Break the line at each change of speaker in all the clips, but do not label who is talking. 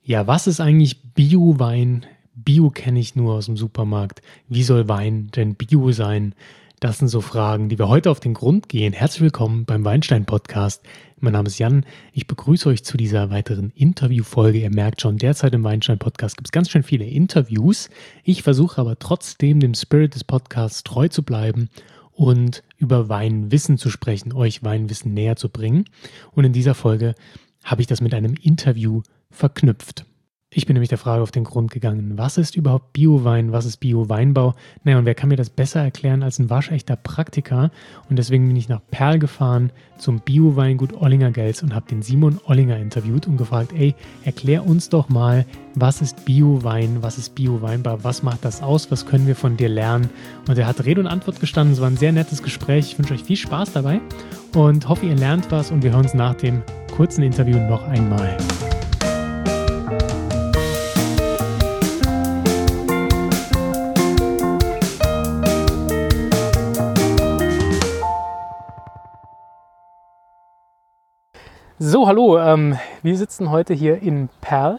Ja, was ist eigentlich Bio-Wein? Bio kenne ich nur aus dem Supermarkt. Wie soll Wein denn Bio sein? Das sind so Fragen, die wir heute auf den Grund gehen. Herzlich willkommen beim Weinstein-Podcast. Mein Name ist Jan. Ich begrüße euch zu dieser weiteren Interviewfolge. Ihr merkt schon, derzeit im Weinstein-Podcast gibt es ganz schön viele Interviews. Ich versuche aber trotzdem dem Spirit des Podcasts treu zu bleiben und über Weinwissen zu sprechen, euch Weinwissen näher zu bringen. Und in dieser Folge habe ich das mit einem Interview verknüpft. Ich bin nämlich der Frage auf den Grund gegangen, was ist überhaupt Bio-Wein, was ist Bio-Weinbau? Naja, und wer kann mir das besser erklären als ein waschechter Praktiker? Und deswegen bin ich nach Perl gefahren zum Bio-Weingut Ollinger-Gels und habe den Simon Ollinger interviewt und gefragt, erklär uns doch mal, was ist Bio-Wein, was ist Bio-Weinbau, was macht das aus, was können wir von dir lernen? Und er hat Rede und Antwort gestanden, es war ein sehr nettes Gespräch. Ich wünsche euch viel Spaß dabei und hoffe, ihr lernt was und wir hören uns nach dem kurzen Interview noch einmal. So, hallo, wir sitzen heute hier in Perl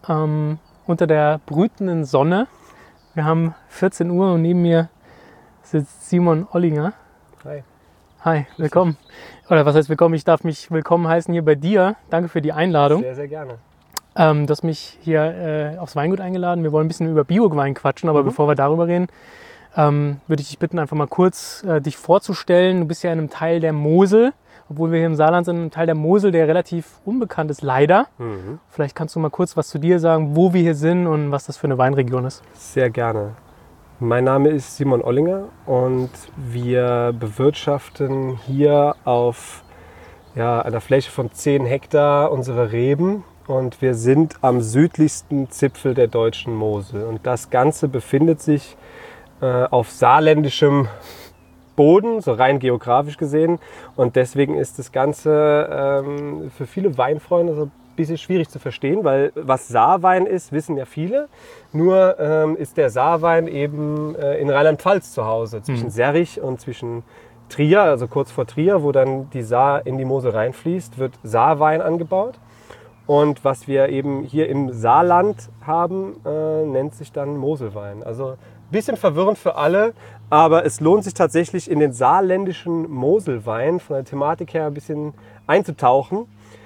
unter der brütenden Sonne. Wir haben 14 Uhr und neben mir sitzt Simon Ollinger.
Hi.
Hi, willkommen. Oder was heißt willkommen? Ich darf mich willkommen heißen hier bei dir. Danke für die Einladung.
Sehr, sehr gerne.
Du hast mich hier aufs Weingut eingeladen. Wir wollen ein bisschen über Bio-Wein quatschen, aber bevor wir darüber reden, würde ich dich bitten, einfach mal kurz dich vorzustellen. Du bist ja in einem Teil der Mosel. Obwohl wir hier im Saarland sind, ein Teil der Mosel, der relativ unbekannt ist, leider. Vielleicht kannst du mal kurz was zu dir sagen, wo wir hier sind und was das für eine Weinregion ist.
Sehr gerne. Mein Name ist Simon Ollinger und wir bewirtschaften hier auf einer Fläche von 10 Hektar unsere Reben. Und wir sind am südlichsten Zipfel der deutschen Mosel. Und das Ganze befindet sich auf saarländischem Boden, so rein geografisch gesehen. Und deswegen ist das Ganze für viele Weinfreunde so ein bisschen schwierig zu verstehen, weil was Saarwein ist, wissen ja viele. Nur ist der Saarwein eben in Rheinland-Pfalz zu Hause, zwischen Serrich und zwischen Trier, also kurz vor Trier, wo dann die Saar in die Mosel reinfließt, wird Saarwein angebaut. Und was wir eben hier im Saarland haben, nennt sich dann Moselwein. Also ein bisschen verwirrend für alle, aber es lohnt sich tatsächlich in den saarländischen Moselwein von der Thematik her ein bisschen einzutauchen,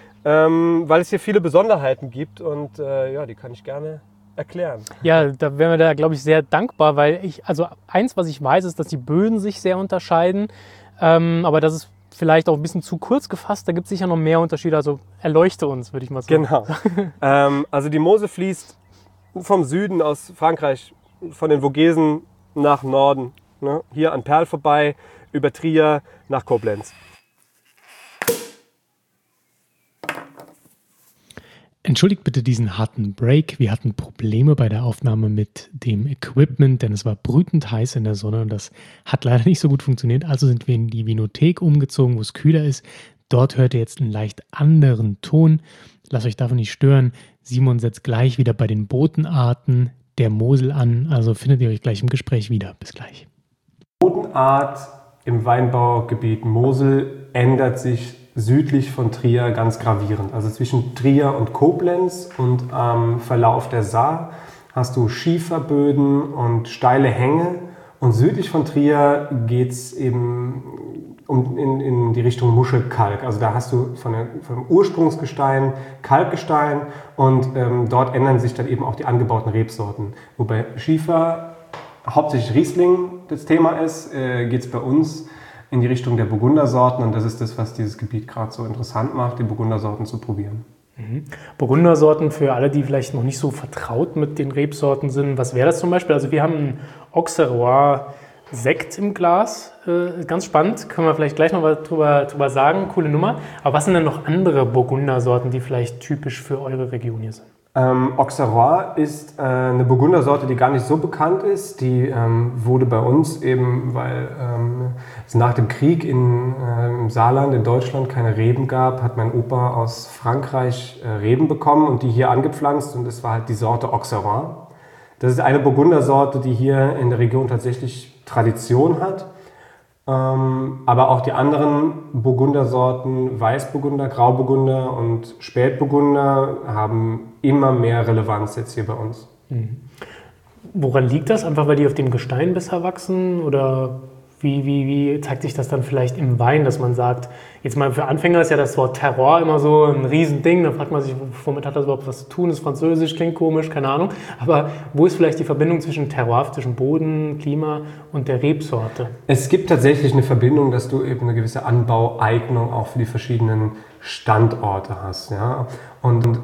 weil es hier viele Besonderheiten gibt und die kann ich gerne erklären.
Ja, da wären wir da, glaube ich, sehr dankbar, weil eins, was ich weiß, ist, dass die Böden sich sehr unterscheiden, aber das ist vielleicht auch ein bisschen zu kurz gefasst, da gibt es sicher noch mehr Unterschiede, also erleuchte uns, würde ich mal sagen.
Genau. Also die Mosel fließt vom Süden aus Frankreich, von den Vogesen nach Norden, ne? Hier an Perl vorbei, über Trier nach Koblenz.
Entschuldigt bitte diesen harten Break. Wir hatten Probleme bei der Aufnahme mit dem Equipment, denn es war brütend heiß in der Sonne und das hat leider nicht so gut funktioniert. Also sind wir in die Vinothek umgezogen, wo es kühler ist. Dort hört ihr jetzt einen leicht anderen Ton. Lasst euch davon nicht stören. Simon setzt gleich wieder bei den Bodenarten der Mosel an. Also findet ihr euch gleich im Gespräch wieder. Bis gleich.
Die Bodenart im Weinbaugebiet Mosel ändert sich südlich von Trier ganz gravierend. Also zwischen Trier und Koblenz und am Verlauf der Saar hast du Schieferböden und steile Hänge. Und südlich von Trier geht es eben in die Richtung Muschelkalk. Also da hast du vom Ursprungsgestein Kalkgestein und dort ändern sich dann eben auch die angebauten Rebsorten. Wobei Schiefer hauptsächlich Riesling das Thema ist, geht es bei uns in die Richtung der Burgundersorten und das ist das, was dieses Gebiet gerade so interessant macht, die Burgundersorten zu probieren.
Burgundersorten für alle, die vielleicht noch nicht so vertraut mit den Rebsorten sind. Was wäre das zum Beispiel? Also wir haben einen Auxerrois Sekt im Glas, ganz spannend, können wir vielleicht gleich noch was drüber sagen, coole Nummer. Aber was sind denn noch andere Burgundersorten, die vielleicht typisch für eure Region hier sind?
Auxerrois ist eine Burgundersorte, die gar nicht so bekannt ist. Die wurde bei uns eben, weil es nach dem Krieg im Saarland, in Deutschland, keine Reben gab, hat mein Opa aus Frankreich Reben bekommen und die hier angepflanzt und das war halt die Sorte Auxerrois. Das ist eine Burgundersorte, die hier in der Region tatsächlich Tradition hat. Aber auch die anderen Burgundersorten, Weißburgunder, Grauburgunder und Spätburgunder, haben immer mehr Relevanz jetzt hier bei uns.
Woran liegt das? Einfach, weil die auf dem Gestein besser wachsen? Oder wie zeigt sich das dann vielleicht im Wein, dass man sagt, jetzt mal für Anfänger ist ja das Wort Terroir immer so ein Riesending. Da fragt man sich, womit hat das überhaupt was zu tun? Ist Französisch, klingt komisch, keine Ahnung. Aber wo ist vielleicht die Verbindung zwischen Terroir, zwischen Boden, Klima und der Rebsorte?
Es gibt tatsächlich eine Verbindung, dass du eben eine gewisse Anbaueignung auch für die verschiedenen Standorte hast. Ja? Und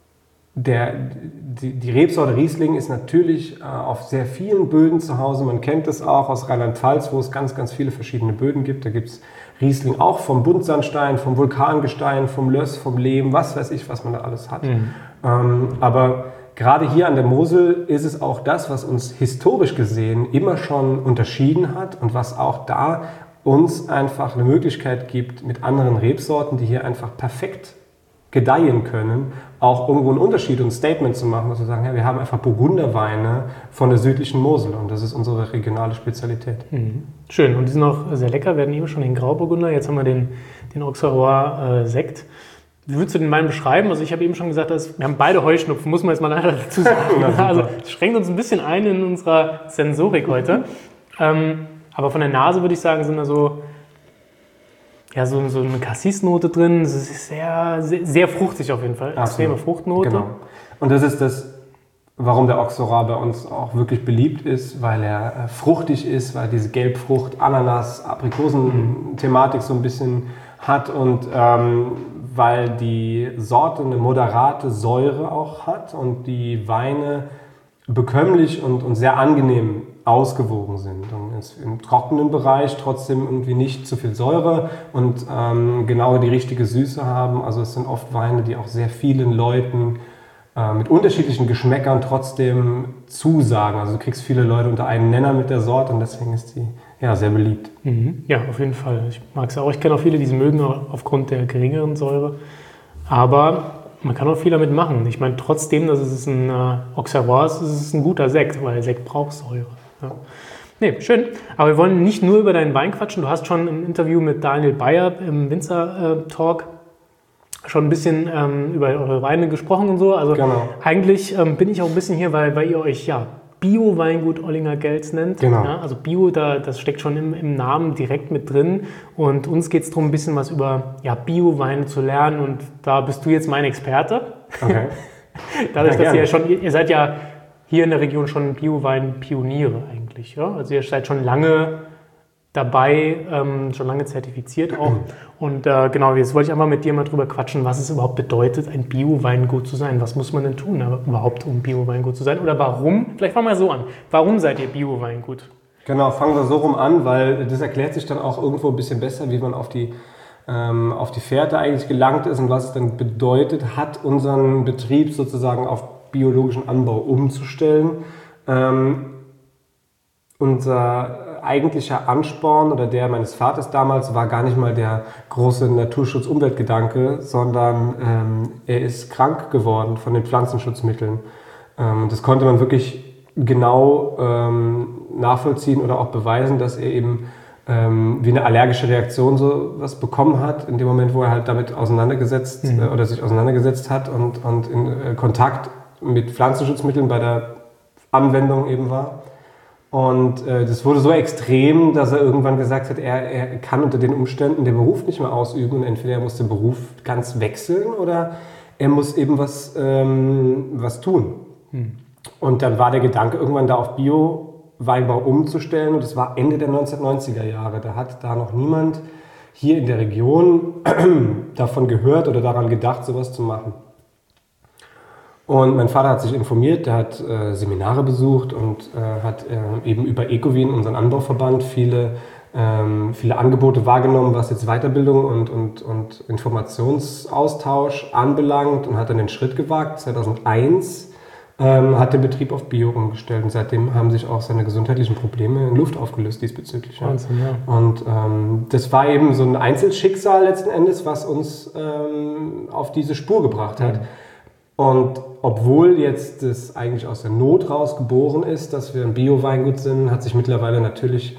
die Rebsorte Riesling ist natürlich auf sehr vielen Böden zu Hause. Man kennt es auch aus Rheinland-Pfalz, wo es ganz, ganz viele verschiedene Böden gibt. Da gibt es Riesling auch vom Buntsandstein, vom Vulkangestein, vom Löss, vom Lehm, was weiß ich, was man da alles hat. Aber gerade hier an der Mosel ist es auch das, was uns historisch gesehen immer schon unterschieden hat und was auch da uns einfach eine Möglichkeit gibt, mit anderen Rebsorten, die hier einfach perfekt gedeihen können, auch irgendwo einen Unterschied und ein Statement zu machen, dass wir sagen, ja, wir haben einfach Burgunderweine von der südlichen Mosel und das ist unsere regionale Spezialität.
Schön, und die sind auch sehr lecker. Wir hatten eben schon den Grauburgunder, jetzt haben wir den Auxerrois Sekt. Wie würdest du den Wein beschreiben? Also ich habe eben schon gesagt, wir haben beide Heuschnupfen, muss man jetzt mal leider dazu sagen. Also es schränkt uns ein bisschen ein in unserer Sensorik heute. Aber von der Nase würde ich sagen, sind da so eine Cassis-Note drin. Es ist sehr, sehr, sehr fruchtig auf jeden Fall. Extreme Fruchtnote.
Genau. Und das ist das, warum der Auxerrois bei uns auch wirklich beliebt ist, weil er fruchtig ist, weil diese Gelbfrucht, Ananas, Aprikosen-Thematik so ein bisschen hat und weil die Sorte eine moderate Säure auch hat und die Weine bekömmlich und sehr angenehm ausgewogen sind. Und im trockenen Bereich trotzdem irgendwie nicht zu viel Säure und genau die richtige Süße haben. Also es sind oft Weine, die auch sehr vielen Leuten mit unterschiedlichen Geschmäckern trotzdem zusagen. Also du kriegst viele Leute unter einen Nenner mit der Sorte und deswegen ist die sehr beliebt.
Ja, auf jeden Fall. Ich mag es auch. Ich kenne auch viele, die sie mögen aufgrund der geringeren Säure. Aber man kann auch viel damit machen. Ich meine, trotzdem, dass es ein Auxerrois ist, ist es ein guter Sekt, weil Sekt braucht Säure. Ja. Nee, schön. Aber wir wollen nicht nur über deinen Wein quatschen. Du hast schon im Interview mit Daniel Bayer im Winzer-Talk schon ein bisschen über eure Weine gesprochen und so. Also genau. Eigentlich bin ich auch ein bisschen hier, weil ihr euch Bio-Weingut Ollinger-Gelz nennt.
Genau.
Ja, also Bio, das steckt schon im Namen direkt mit drin. Und uns geht es darum, ein bisschen was über Bio-Weine zu lernen. Und da bist du jetzt mein Experte.
Okay.
Dadurch, dass ihr seid ja hier in der Region schon Bio-Wein-Pioniere eigentlich. Ja? Also ihr seid schon lange dabei, schon lange zertifiziert auch. Und genau, jetzt wollte ich einfach mit dir mal drüber quatschen, was es überhaupt bedeutet, ein Bio-Weingut zu sein. Was muss man denn tun überhaupt, um Bio-Weingut zu sein? Oder warum? Vielleicht fangen wir so an. Warum seid ihr Bio-Weingut?
Genau, fangen wir so rum an, weil das erklärt sich dann auch irgendwo ein bisschen besser, wie man auf die Fährte eigentlich gelangt ist und was es dann bedeutet hat, unseren Betrieb sozusagen auf biologischen Anbau umzustellen. Unser eigentlicher Ansporn oder der meines Vaters damals war gar nicht mal der große Naturschutz-Umweltgedanke, sondern er ist krank geworden von den Pflanzenschutzmitteln. Das konnte man wirklich genau nachvollziehen oder auch beweisen, dass er eben wie eine allergische Reaktion so was bekommen hat, in dem Moment, wo er halt damit sich auseinandergesetzt hat und in Kontakt mit Pflanzenschutzmitteln bei der Anwendung eben war. Und das wurde so extrem, dass er irgendwann gesagt hat, er kann unter den Umständen den Beruf nicht mehr ausüben und entweder er muss den Beruf ganz wechseln oder er muss eben was tun. Und dann war der Gedanke irgendwann da auf Bio-Weinbau umzustellen und das war Ende der 1990er Jahre. Da hat da noch niemand hier in der Region davon gehört oder daran gedacht, sowas zu machen. Und mein Vater hat sich informiert, der hat Seminare besucht und hat eben über Ecovin, unseren Anbauverband, viele Angebote wahrgenommen, was jetzt Weiterbildung und Informationsaustausch anbelangt und hat dann den Schritt gewagt. 2001 hat der Betrieb auf Bio umgestellt und seitdem haben sich auch seine gesundheitlichen Probleme in Luft aufgelöst diesbezüglich.
Wahnsinn, ja.
Und das war eben so ein Einzelschicksal letzten Endes, was uns auf diese Spur gebracht hat. Und obwohl jetzt das eigentlich aus der Not raus geboren ist, dass wir ein Bio-Weingut sind, hat sich mittlerweile natürlich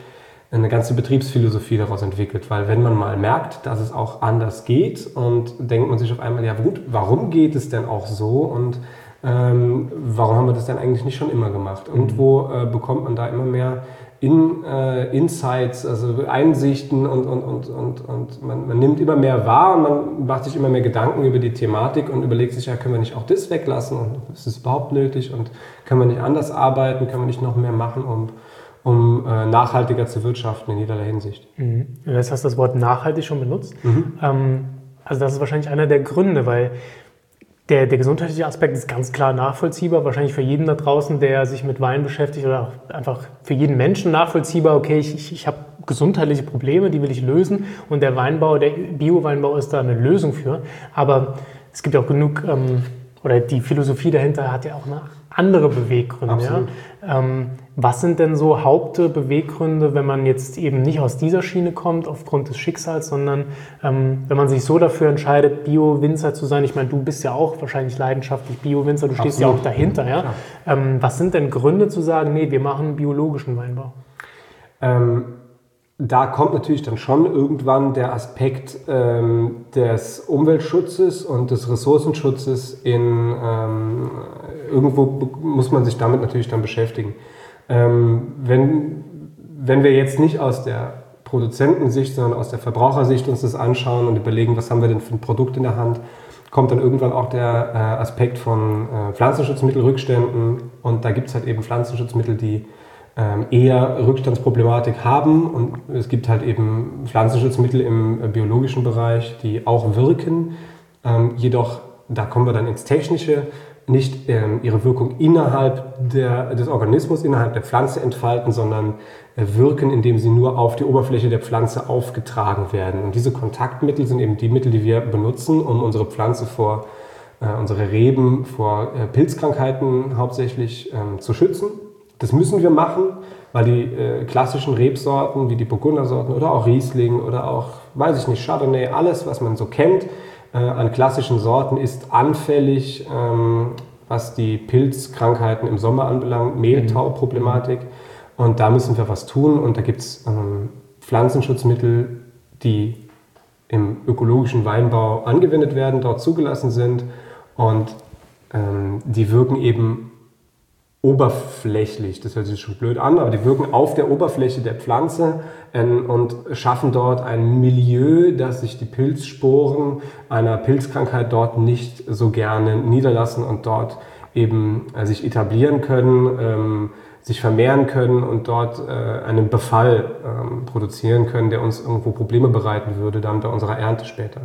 eine ganze Betriebsphilosophie daraus entwickelt, weil wenn man mal merkt, dass es auch anders geht und denkt man sich auf einmal, ja gut, warum geht es denn auch so und warum haben wir das denn eigentlich nicht schon immer gemacht? Irgendwo bekommt man da immer mehr Insights, also Einsichten und man nimmt immer mehr wahr und man macht sich immer mehr Gedanken über die Thematik und überlegt sich, ja, können wir nicht auch das weglassen und ist es überhaupt nötig und können wir nicht anders arbeiten, können wir nicht noch mehr machen, um nachhaltiger zu wirtschaften in jederlei Hinsicht.
Das heißt, das Wort nachhaltig schon benutzt. Also das ist wahrscheinlich einer der Gründe, weil der gesundheitliche Aspekt ist ganz klar nachvollziehbar, wahrscheinlich für jeden da draußen, der sich mit Wein beschäftigt oder auch einfach für jeden Menschen nachvollziehbar, okay, ich habe gesundheitliche Probleme, die will ich lösen und der Weinbau, der Bio-Weinbau ist da eine Lösung für, aber es gibt auch genug, oder die Philosophie dahinter hat ja auch eine andere Beweggründe. Ja? Was sind denn so Hauptbeweggründe, wenn man jetzt eben nicht aus dieser Schiene kommt, aufgrund des Schicksals, sondern wenn man sich so dafür entscheidet, Bio-Winzer zu sein? Ich meine, du bist ja auch wahrscheinlich leidenschaftlich Bio-Winzer, du stehst ja auch dahinter. Ja? Was sind denn Gründe zu sagen, nee, wir machen biologischen Weinbau?
Da kommt natürlich dann schon irgendwann der Aspekt des Umweltschutzes und des Ressourcenschutzes irgendwo muss man sich damit natürlich dann beschäftigen. Wenn wir jetzt nicht aus der Produzentensicht, sondern aus der Verbrauchersicht uns das anschauen und überlegen, was haben wir denn für ein Produkt in der Hand, kommt dann irgendwann auch der Aspekt von Pflanzenschutzmittelrückständen und da gibt es halt eben Pflanzenschutzmittel, die eher Rückstandsproblematik haben und es gibt halt eben Pflanzenschutzmittel im biologischen Bereich, die auch wirken, jedoch, da kommen wir dann ins Technische, nicht ihre Wirkung innerhalb des Organismus, innerhalb der Pflanze entfalten, sondern wirken, indem sie nur auf die Oberfläche der Pflanze aufgetragen werden. Und diese Kontaktmittel sind eben die Mittel, die wir benutzen, um unsere Pflanze unsere Reben vor Pilzkrankheiten hauptsächlich zu schützen. Das müssen wir machen, weil die klassischen Rebsorten, wie die Burgundersorten oder auch Riesling oder auch, weiß ich nicht, Chardonnay, alles, was man so kennt, an klassischen Sorten ist anfällig, was die Pilzkrankheiten im Sommer anbelangt, Mehltau-Problematik. Und da müssen wir was tun. Und da gibt es Pflanzenschutzmittel, die im ökologischen Weinbau angewendet werden, dort zugelassen sind. Und die wirken eben oberflächlich, das hört sich schon blöd an, aber die wirken auf der Oberfläche der Pflanze und schaffen dort ein Milieu, dass sich die Pilzsporen einer Pilzkrankheit dort nicht so gerne niederlassen und dort eben sich etablieren können, sich vermehren können und dort einen Befall produzieren können, der uns irgendwo Probleme bereiten würde dann bei unserer Ernte später.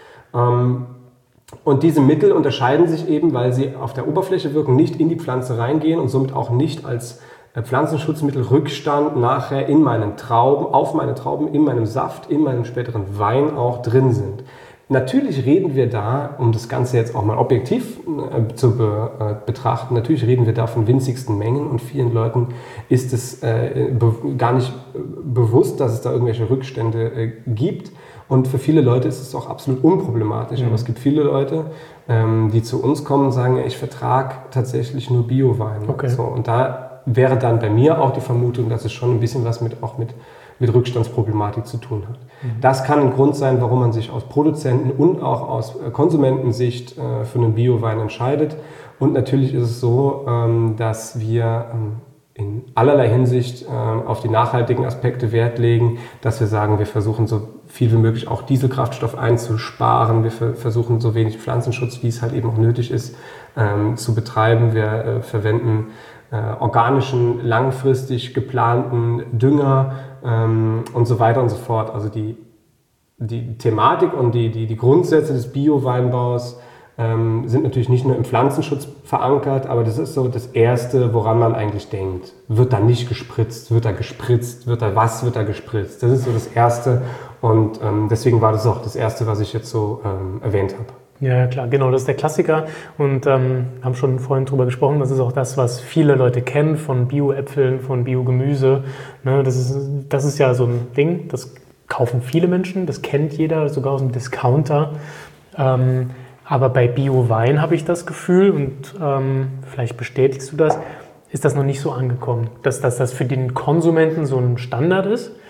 Und diese Mittel unterscheiden sich eben, weil sie auf der Oberfläche wirken, nicht in die Pflanze reingehen und somit auch nicht als Pflanzenschutzmittelrückstand nachher in meinen Trauben, auf meine Trauben, in meinem Saft, in meinem späteren Wein auch drin sind. Natürlich reden wir da, um das Ganze jetzt auch mal objektiv zu betrachten, natürlich reden wir da von winzigsten Mengen und vielen Leuten ist es gar nicht bewusst, dass es da irgendwelche Rückstände gibt. Und für viele Leute ist es auch absolut unproblematisch. Aber es gibt viele Leute, die zu uns kommen und sagen, ich vertrage tatsächlich nur Bio-Wein.
Okay.
So, und da wäre dann bei mir auch die Vermutung, dass es schon ein bisschen was mit Rückstandsproblematik zu tun hat. Das kann ein Grund sein, warum man sich aus Produzenten- und auch aus Konsumentensicht für einen Bio-Wein entscheidet. Und natürlich ist es so, dass wir in allerlei Hinsicht auf die nachhaltigen Aspekte Wert legen, dass wir sagen, wir versuchen so viel wie möglich auch Dieselkraftstoff einzusparen, wir versuchen so wenig Pflanzenschutz, wie es halt eben auch nötig ist, zu betreiben. Wir verwenden organischen, langfristig geplanten Dünger und so weiter und so fort. Also die Thematik und die Grundsätze des Bio-Weinbaus sind natürlich nicht nur im Pflanzenschutz verankert, aber das ist so das Erste, woran man eigentlich denkt. Wird da nicht gespritzt? Wird da gespritzt? Was wird da gespritzt? Das ist so das Erste und deswegen war das auch das Erste, was ich jetzt so erwähnt habe.
Ja, klar, genau, das ist der Klassiker und haben schon vorhin drüber gesprochen, das ist auch das, was viele Leute kennen von Bio-Äpfeln, von Bio-Gemüse. Ne, das ist ja so ein Ding, das kaufen viele Menschen, das kennt jeder, sogar aus dem Discounter. Aber bei Bio-Wein habe ich das Gefühl, und vielleicht bestätigst du das, ist das noch nicht so angekommen, dass das für den Konsumenten so ein Standard ist.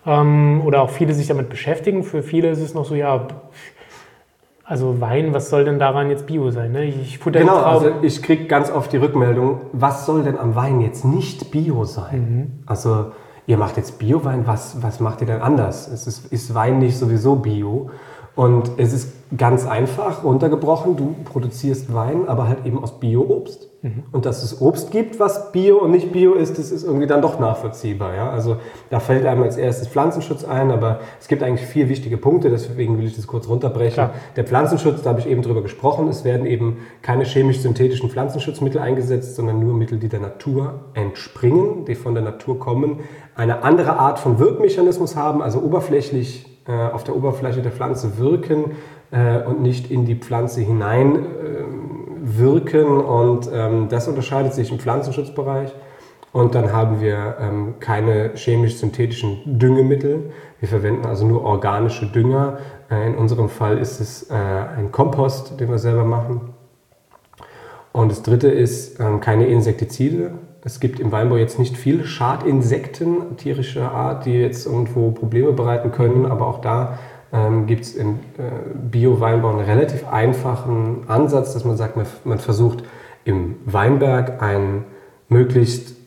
oder auch viele sich damit beschäftigen. Für viele ist es noch so, ja, also Wein, was soll denn daran jetzt Bio sein? Ne? Ich futter
genau, also ich kriege ganz oft die Rückmeldung, was soll denn am Wein jetzt nicht Bio sein? Also ihr macht jetzt Bio-Wein, was macht ihr denn anders? Ist Wein nicht sowieso Bio? Und es ist ganz einfach runtergebrochen, du produzierst Wein, aber halt eben aus Bio-Obst. Und dass es Obst gibt, was Bio und nicht Bio ist, das ist irgendwie dann doch nachvollziehbar. Ja? Also da fällt einem als erstes Pflanzenschutz ein, aber es gibt eigentlich 4 wichtige Punkte, deswegen will ich das kurz runterbrechen. Klar. Der Pflanzenschutz, da habe ich eben drüber gesprochen, es werden eben keine chemisch-synthetischen Pflanzenschutzmittel eingesetzt, sondern nur Mittel, die der Natur entspringen, die von der Natur kommen, eine andere Art von Wirkmechanismus haben, also oberflächlich auf der Oberfläche der Pflanze wirken und nicht in die Pflanze hinein wirken. Und das unterscheidet sich im Pflanzenschutzbereich. Und dann haben wir keine chemisch-synthetischen Düngemittel. Wir verwenden also nur organische Dünger. In unserem Fall ist es ein Kompost, den wir selber machen. Und das dritte ist keine Insektizide. Es gibt im Weinbau jetzt nicht viele Schadinsekten tierischer Art, die jetzt irgendwo Probleme bereiten können, aber auch da gibt es im Bio-Weinbau einen relativ einfachen Ansatz, dass man sagt, man versucht im Weinberg ein möglichst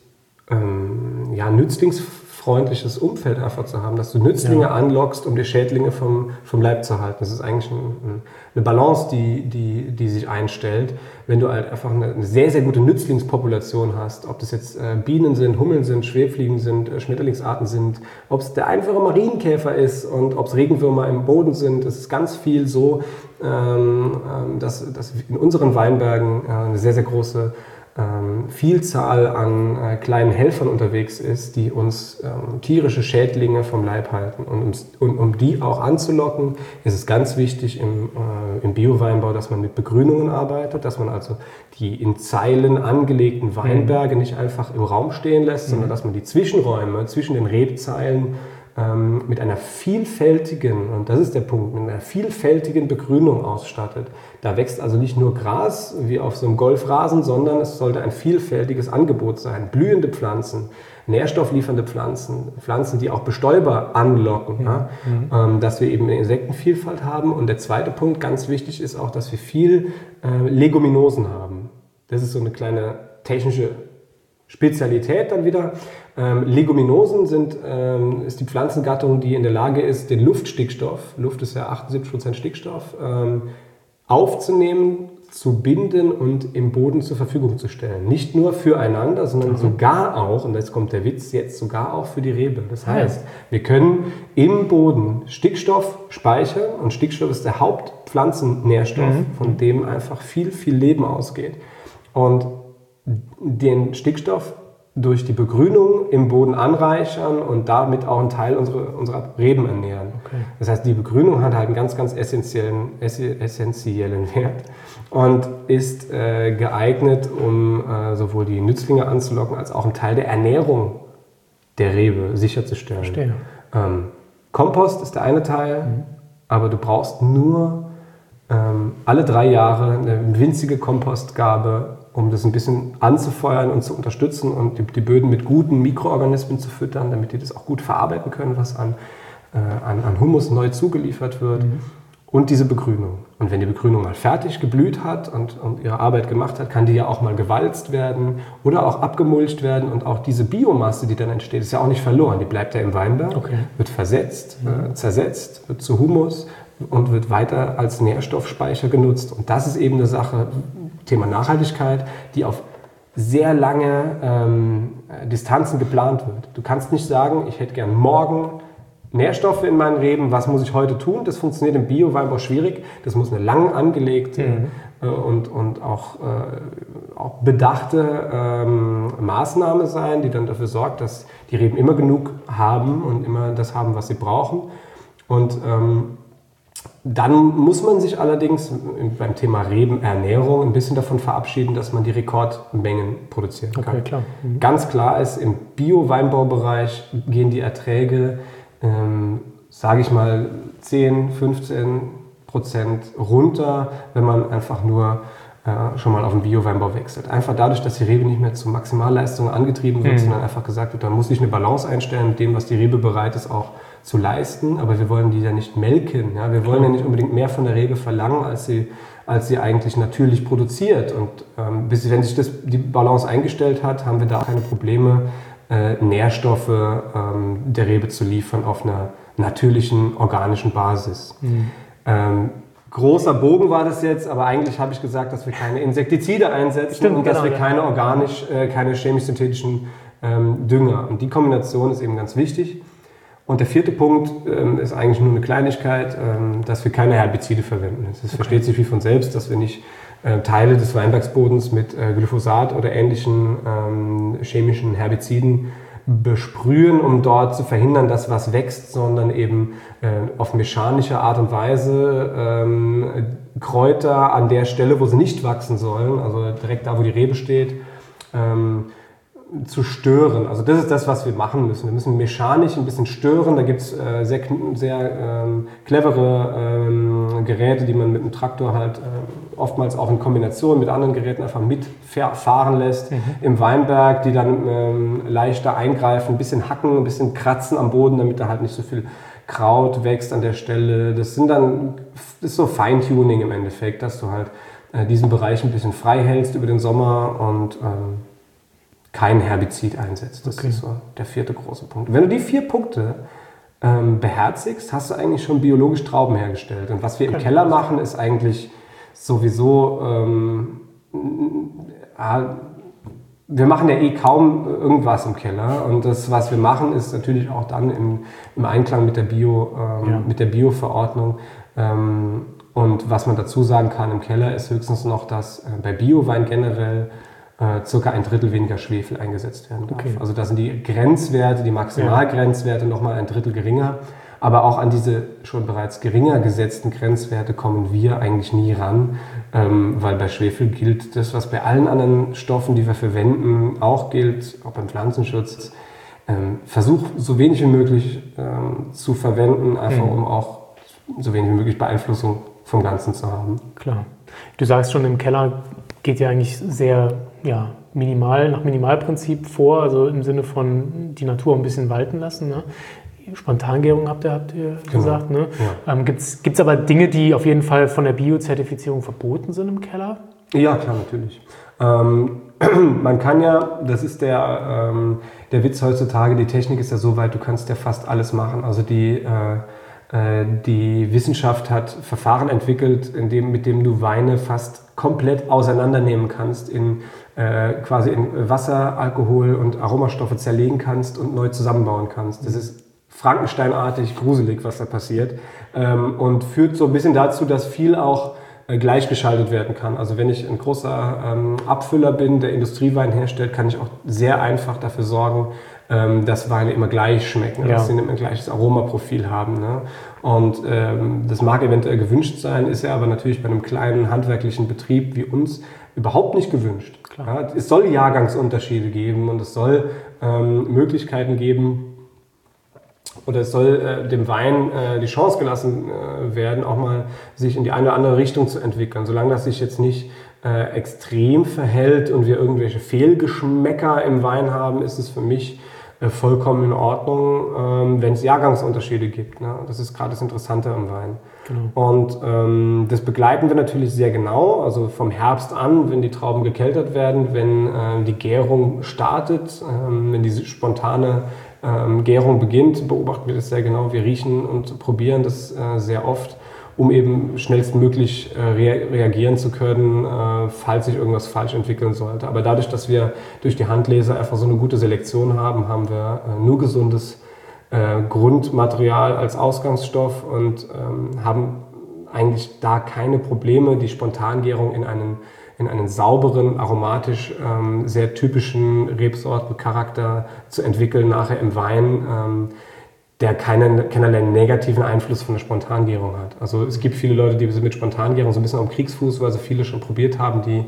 nützlingsfreundliches Umfeld einfach zu haben, dass du Nützlinge anlockst, um die Schädlinge vom Leib zu halten. Das ist eigentlich eine Balance, die sich einstellt, wenn du halt einfach eine sehr, sehr gute Nützlingspopulation hast, ob das jetzt Bienen sind, Hummeln sind, Schwebfliegen sind, Schmetterlingsarten sind, ob es der einfache Marienkäfer ist und ob es Regenwürmer im Boden sind. Es ist ganz viel so, dass in unseren Weinbergen eine sehr, sehr große Vielzahl an kleinen Helfern unterwegs ist, die uns tierische Schädlinge vom Leib halten. Und um die auch anzulocken, ist es ganz wichtig im Bio-Weinbau, dass man mit Begrünungen arbeitet, dass man also die in Zeilen angelegten Weinberge nicht einfach im Raum stehen lässt, sondern dass man die Zwischenräume zwischen den Rebzeilen mit einer vielfältigen, und das ist der Punkt, mit einer vielfältigen Begrünung ausstattet. Da wächst also nicht nur Gras wie auf so einem Golfrasen, sondern es sollte ein vielfältiges Angebot sein. Blühende Pflanzen, nährstoffliefernde Pflanzen, Pflanzen, die auch Bestäuber anlocken, dass wir eben eine Insektenvielfalt haben. Und der zweite Punkt, ganz wichtig, ist auch, dass wir viel Leguminosen haben. Das ist so eine kleine technische Spezialität dann wieder. Leguminosen ist die Pflanzengattung, die in der Lage ist, den Luftstickstoff, Luft ist ja 78% Stickstoff, aufzunehmen, zu binden und im Boden zur Verfügung zu stellen. Nicht nur füreinander, sondern sogar auch, und jetzt kommt der Witz, jetzt sogar auch für die Rebe. Das heißt, wir können im Boden Stickstoff speichern und Stickstoff ist der Hauptpflanzennährstoff, von dem einfach viel, viel Leben ausgeht. Und den Stickstoff durch die Begrünung im Boden anreichern und damit auch einen Teil unserer Reben ernähren. Okay. Das heißt, die Begrünung hat halt einen ganz, ganz essentiellen Wert und ist geeignet, um sowohl die Nützlinge anzulocken, als auch einen Teil der Ernährung der Rebe sicherzustellen.
Verstehe.
Kompost ist der eine Teil, aber du brauchst nur alle 3 Jahre eine winzige Kompostgabe, um das ein bisschen anzufeuern und zu unterstützen und die Böden mit guten Mikroorganismen zu füttern, damit die das auch gut verarbeiten können, was an Humus neu zugeliefert wird. Und diese Begrünung. Und wenn die Begrünung mal fertig geblüht hat und ihre Arbeit gemacht hat, kann die ja auch mal gewalzt werden oder auch abgemulcht werden. Und auch diese Biomasse, die dann entsteht, ist ja auch nicht verloren. Die bleibt ja im Weinberg, wird versetzt, zersetzt, wird zu Humus und wird weiter als Nährstoffspeicher genutzt. Und das ist eben eine Sache, Thema Nachhaltigkeit, die auf sehr lange Distanzen geplant wird. Du kannst nicht sagen, ich hätte gern morgen Nährstoffe in meinen Reben, was muss ich heute tun? Das funktioniert im Bio-Weinbau schwierig. Das muss eine lang angelegte und auch bedachte Maßnahme sein, die dann dafür sorgt, dass die Reben immer genug haben und immer das haben, was sie brauchen. Und dann muss man sich allerdings beim Thema Rebenernährung ein bisschen davon verabschieden, dass man die Rekordmengen produzieren kann. Okay, klar. Ganz klar ist, im Bio-Weinbaubereich gehen die Erträge, sage ich mal, 10-15% runter, wenn man einfach nur schon mal auf den Bio-Weinbau wechselt. Einfach dadurch, dass die Rebe nicht mehr zu Maximalleistungen angetrieben wird, sondern einfach gesagt wird, da muss ich eine Balance einstellen mit dem, was die Rebe bereit ist, auch zu leisten, aber wir wollen die ja nicht melken. Ja? Wir wollen ja nicht unbedingt mehr von der Rebe verlangen, als sie eigentlich natürlich produziert. Und wenn sich die Balance eingestellt hat, haben wir da keine Probleme, Nährstoffe der Rebe zu liefern auf einer natürlichen, organischen Basis. Großer Bogen war das jetzt, aber eigentlich habe ich gesagt, dass wir keine Insektizide einsetzen und dass wir keine chemisch-synthetischen Dünger. Und die Kombination ist eben ganz wichtig. Und der vierte Punkt ist eigentlich nur eine Kleinigkeit, dass wir keine Herbizide verwenden. Es versteht sich wie von selbst, dass wir nicht Teile des Weinbergsbodens mit Glyphosat oder ähnlichen chemischen Herbiziden besprühen, um dort zu verhindern, dass was wächst, sondern eben auf mechanische Art und Weise Kräuter an der Stelle, wo sie nicht wachsen sollen, also direkt da, wo die Rebe steht, zu stören. Also das ist das, was wir machen müssen. Wir müssen mechanisch ein bisschen stören. Da gibt es sehr clevere Geräte, die man mit dem Traktor halt oftmals auch in Kombination mit anderen Geräten einfach mitfahren lässt im Weinberg, die dann leichter eingreifen, ein bisschen hacken, ein bisschen kratzen am Boden, damit da halt nicht so viel Kraut wächst an der Stelle. Das ist so Feintuning im Endeffekt, dass du halt diesen Bereich ein bisschen frei hältst über den Sommer und kein Herbizid einsetzt. Das ist so der vierte große Punkt. Wenn du die 4 Punkte beherzigst, hast du eigentlich schon biologisch Trauben hergestellt. Und was wir im Keller machen, ist eigentlich sowieso, wir machen ja kaum irgendwas im Keller. Und das, was wir machen, ist natürlich auch dann im Einklang mit der Bio-Verordnung. Und was man dazu sagen kann im Keller, ist höchstens noch, dass bei Biowein generell circa 1/3 weniger Schwefel eingesetzt werden darf. Also da sind die Grenzwerte, die Maximalgrenzwerte nochmal 1/3 geringer. Aber auch an diese schon bereits geringer gesetzten Grenzwerte kommen wir eigentlich nie ran, weil bei Schwefel gilt das, was bei allen anderen Stoffen, die wir verwenden, auch gilt, auch beim Pflanzenschutz. Versuch so wenig wie möglich zu verwenden, einfach um auch so wenig wie möglich Beeinflussung vom Ganzen zu haben.
Klar. Du sagst schon, im Keller geht ja eigentlich sehr nach Minimalprinzip vor, also im Sinne von die Natur ein bisschen walten lassen. Ne? Spontangärung habt ihr gesagt. Ne? Ja. Gibt's aber Dinge, die auf jeden Fall von der Bio-Zertifizierung verboten sind im Keller?
Ja, klar, natürlich. Man kann ja, das ist der Witz heutzutage, die Technik ist ja so weit, du kannst ja fast alles machen. Also die Wissenschaft hat Verfahren entwickelt, mit dem du Weine fast komplett auseinandernehmen kannst, quasi in Wasser, Alkohol und Aromastoffe zerlegen kannst und neu zusammenbauen kannst. Das ist Frankensteinartig gruselig, was da passiert, und führt so ein bisschen dazu, dass viel auch gleichgeschaltet werden kann. Also wenn ich ein großer Abfüller bin, der Industriewein herstellt, kann ich auch sehr einfach dafür sorgen, dass Weine immer gleich schmecken, dass sie immer ein gleiches Aromaprofil haben. Ne? Und das mag eventuell gewünscht sein, ist ja aber natürlich bei einem kleinen handwerklichen Betrieb wie uns überhaupt nicht gewünscht. Ja, es soll Jahrgangsunterschiede geben und es soll Möglichkeiten geben, oder es soll dem Wein die Chance gelassen werden, auch mal sich in die eine oder andere Richtung zu entwickeln. Solange das sich jetzt nicht extrem verhält und wir irgendwelche Fehlgeschmäcker im Wein haben, ist es für mich vollkommen in Ordnung, wenn es Jahrgangsunterschiede gibt. Ne? Das ist gerade das Interessante am Wein. Genau. Und das begleiten wir natürlich sehr genau, also vom Herbst an, wenn die Trauben gekeltert werden, wenn die Gärung startet, wenn diese spontane Gärung beginnt, beobachten wir das sehr genau. Wir riechen und probieren das sehr oft, um eben schnellstmöglich reagieren zu können, falls sich irgendwas falsch entwickeln sollte. Aber dadurch, dass wir durch die Handlese einfach so eine gute Selektion haben, haben wir nur gesundes Grundmaterial als Ausgangsstoff und haben eigentlich da keine Probleme, die Spontangärung in einen sauberen, aromatisch sehr typischen Rebsortencharakter zu entwickeln, nachher im Wein, der keinerlei negativen Einfluss von der Spontangärung hat. Also es gibt viele Leute, die mit Spontangärung so ein bisschen am Kriegsfuß, weil sie viele schon probiert haben, die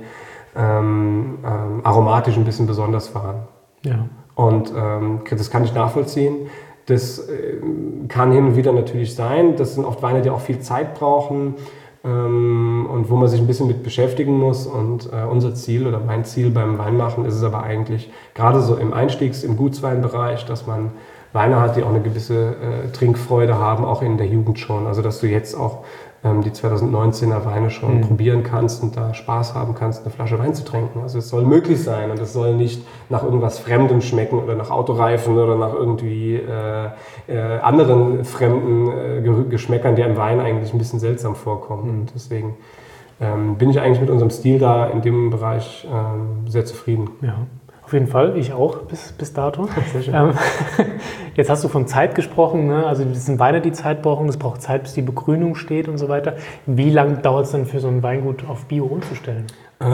aromatisch ein bisschen besonders waren. Ja. Und das kann ich nachvollziehen. Das kann hin und wieder natürlich sein. Das sind oft Weine, die auch viel Zeit brauchen und wo man sich ein bisschen mit beschäftigen muss. Und unser Ziel oder mein Ziel beim Weinmachen ist es aber eigentlich, gerade so im Gutsweinbereich, dass man Weine hat, die auch eine gewisse Trinkfreude haben, auch in der Jugend schon. Also dass du jetzt auch die 2019er Weine schon probieren kannst und da Spaß haben kannst, eine Flasche Wein zu trinken. Also es soll möglich sein und es soll nicht nach irgendwas Fremdem schmecken oder nach Autoreifen oder nach irgendwie anderen fremden Geschmäckern, die im Wein eigentlich ein bisschen seltsam vorkommen. Und deswegen bin ich eigentlich mit unserem Stil da in dem Bereich sehr zufrieden.
Ja. Auf jeden Fall, ich auch bis dato. Jetzt hast du von Zeit gesprochen, ne? Also das sind Weine, die Zeit brauchen, es braucht Zeit, bis die Begrünung steht und so weiter. Wie lange dauert es denn für so ein Weingut auf Bio umzustellen?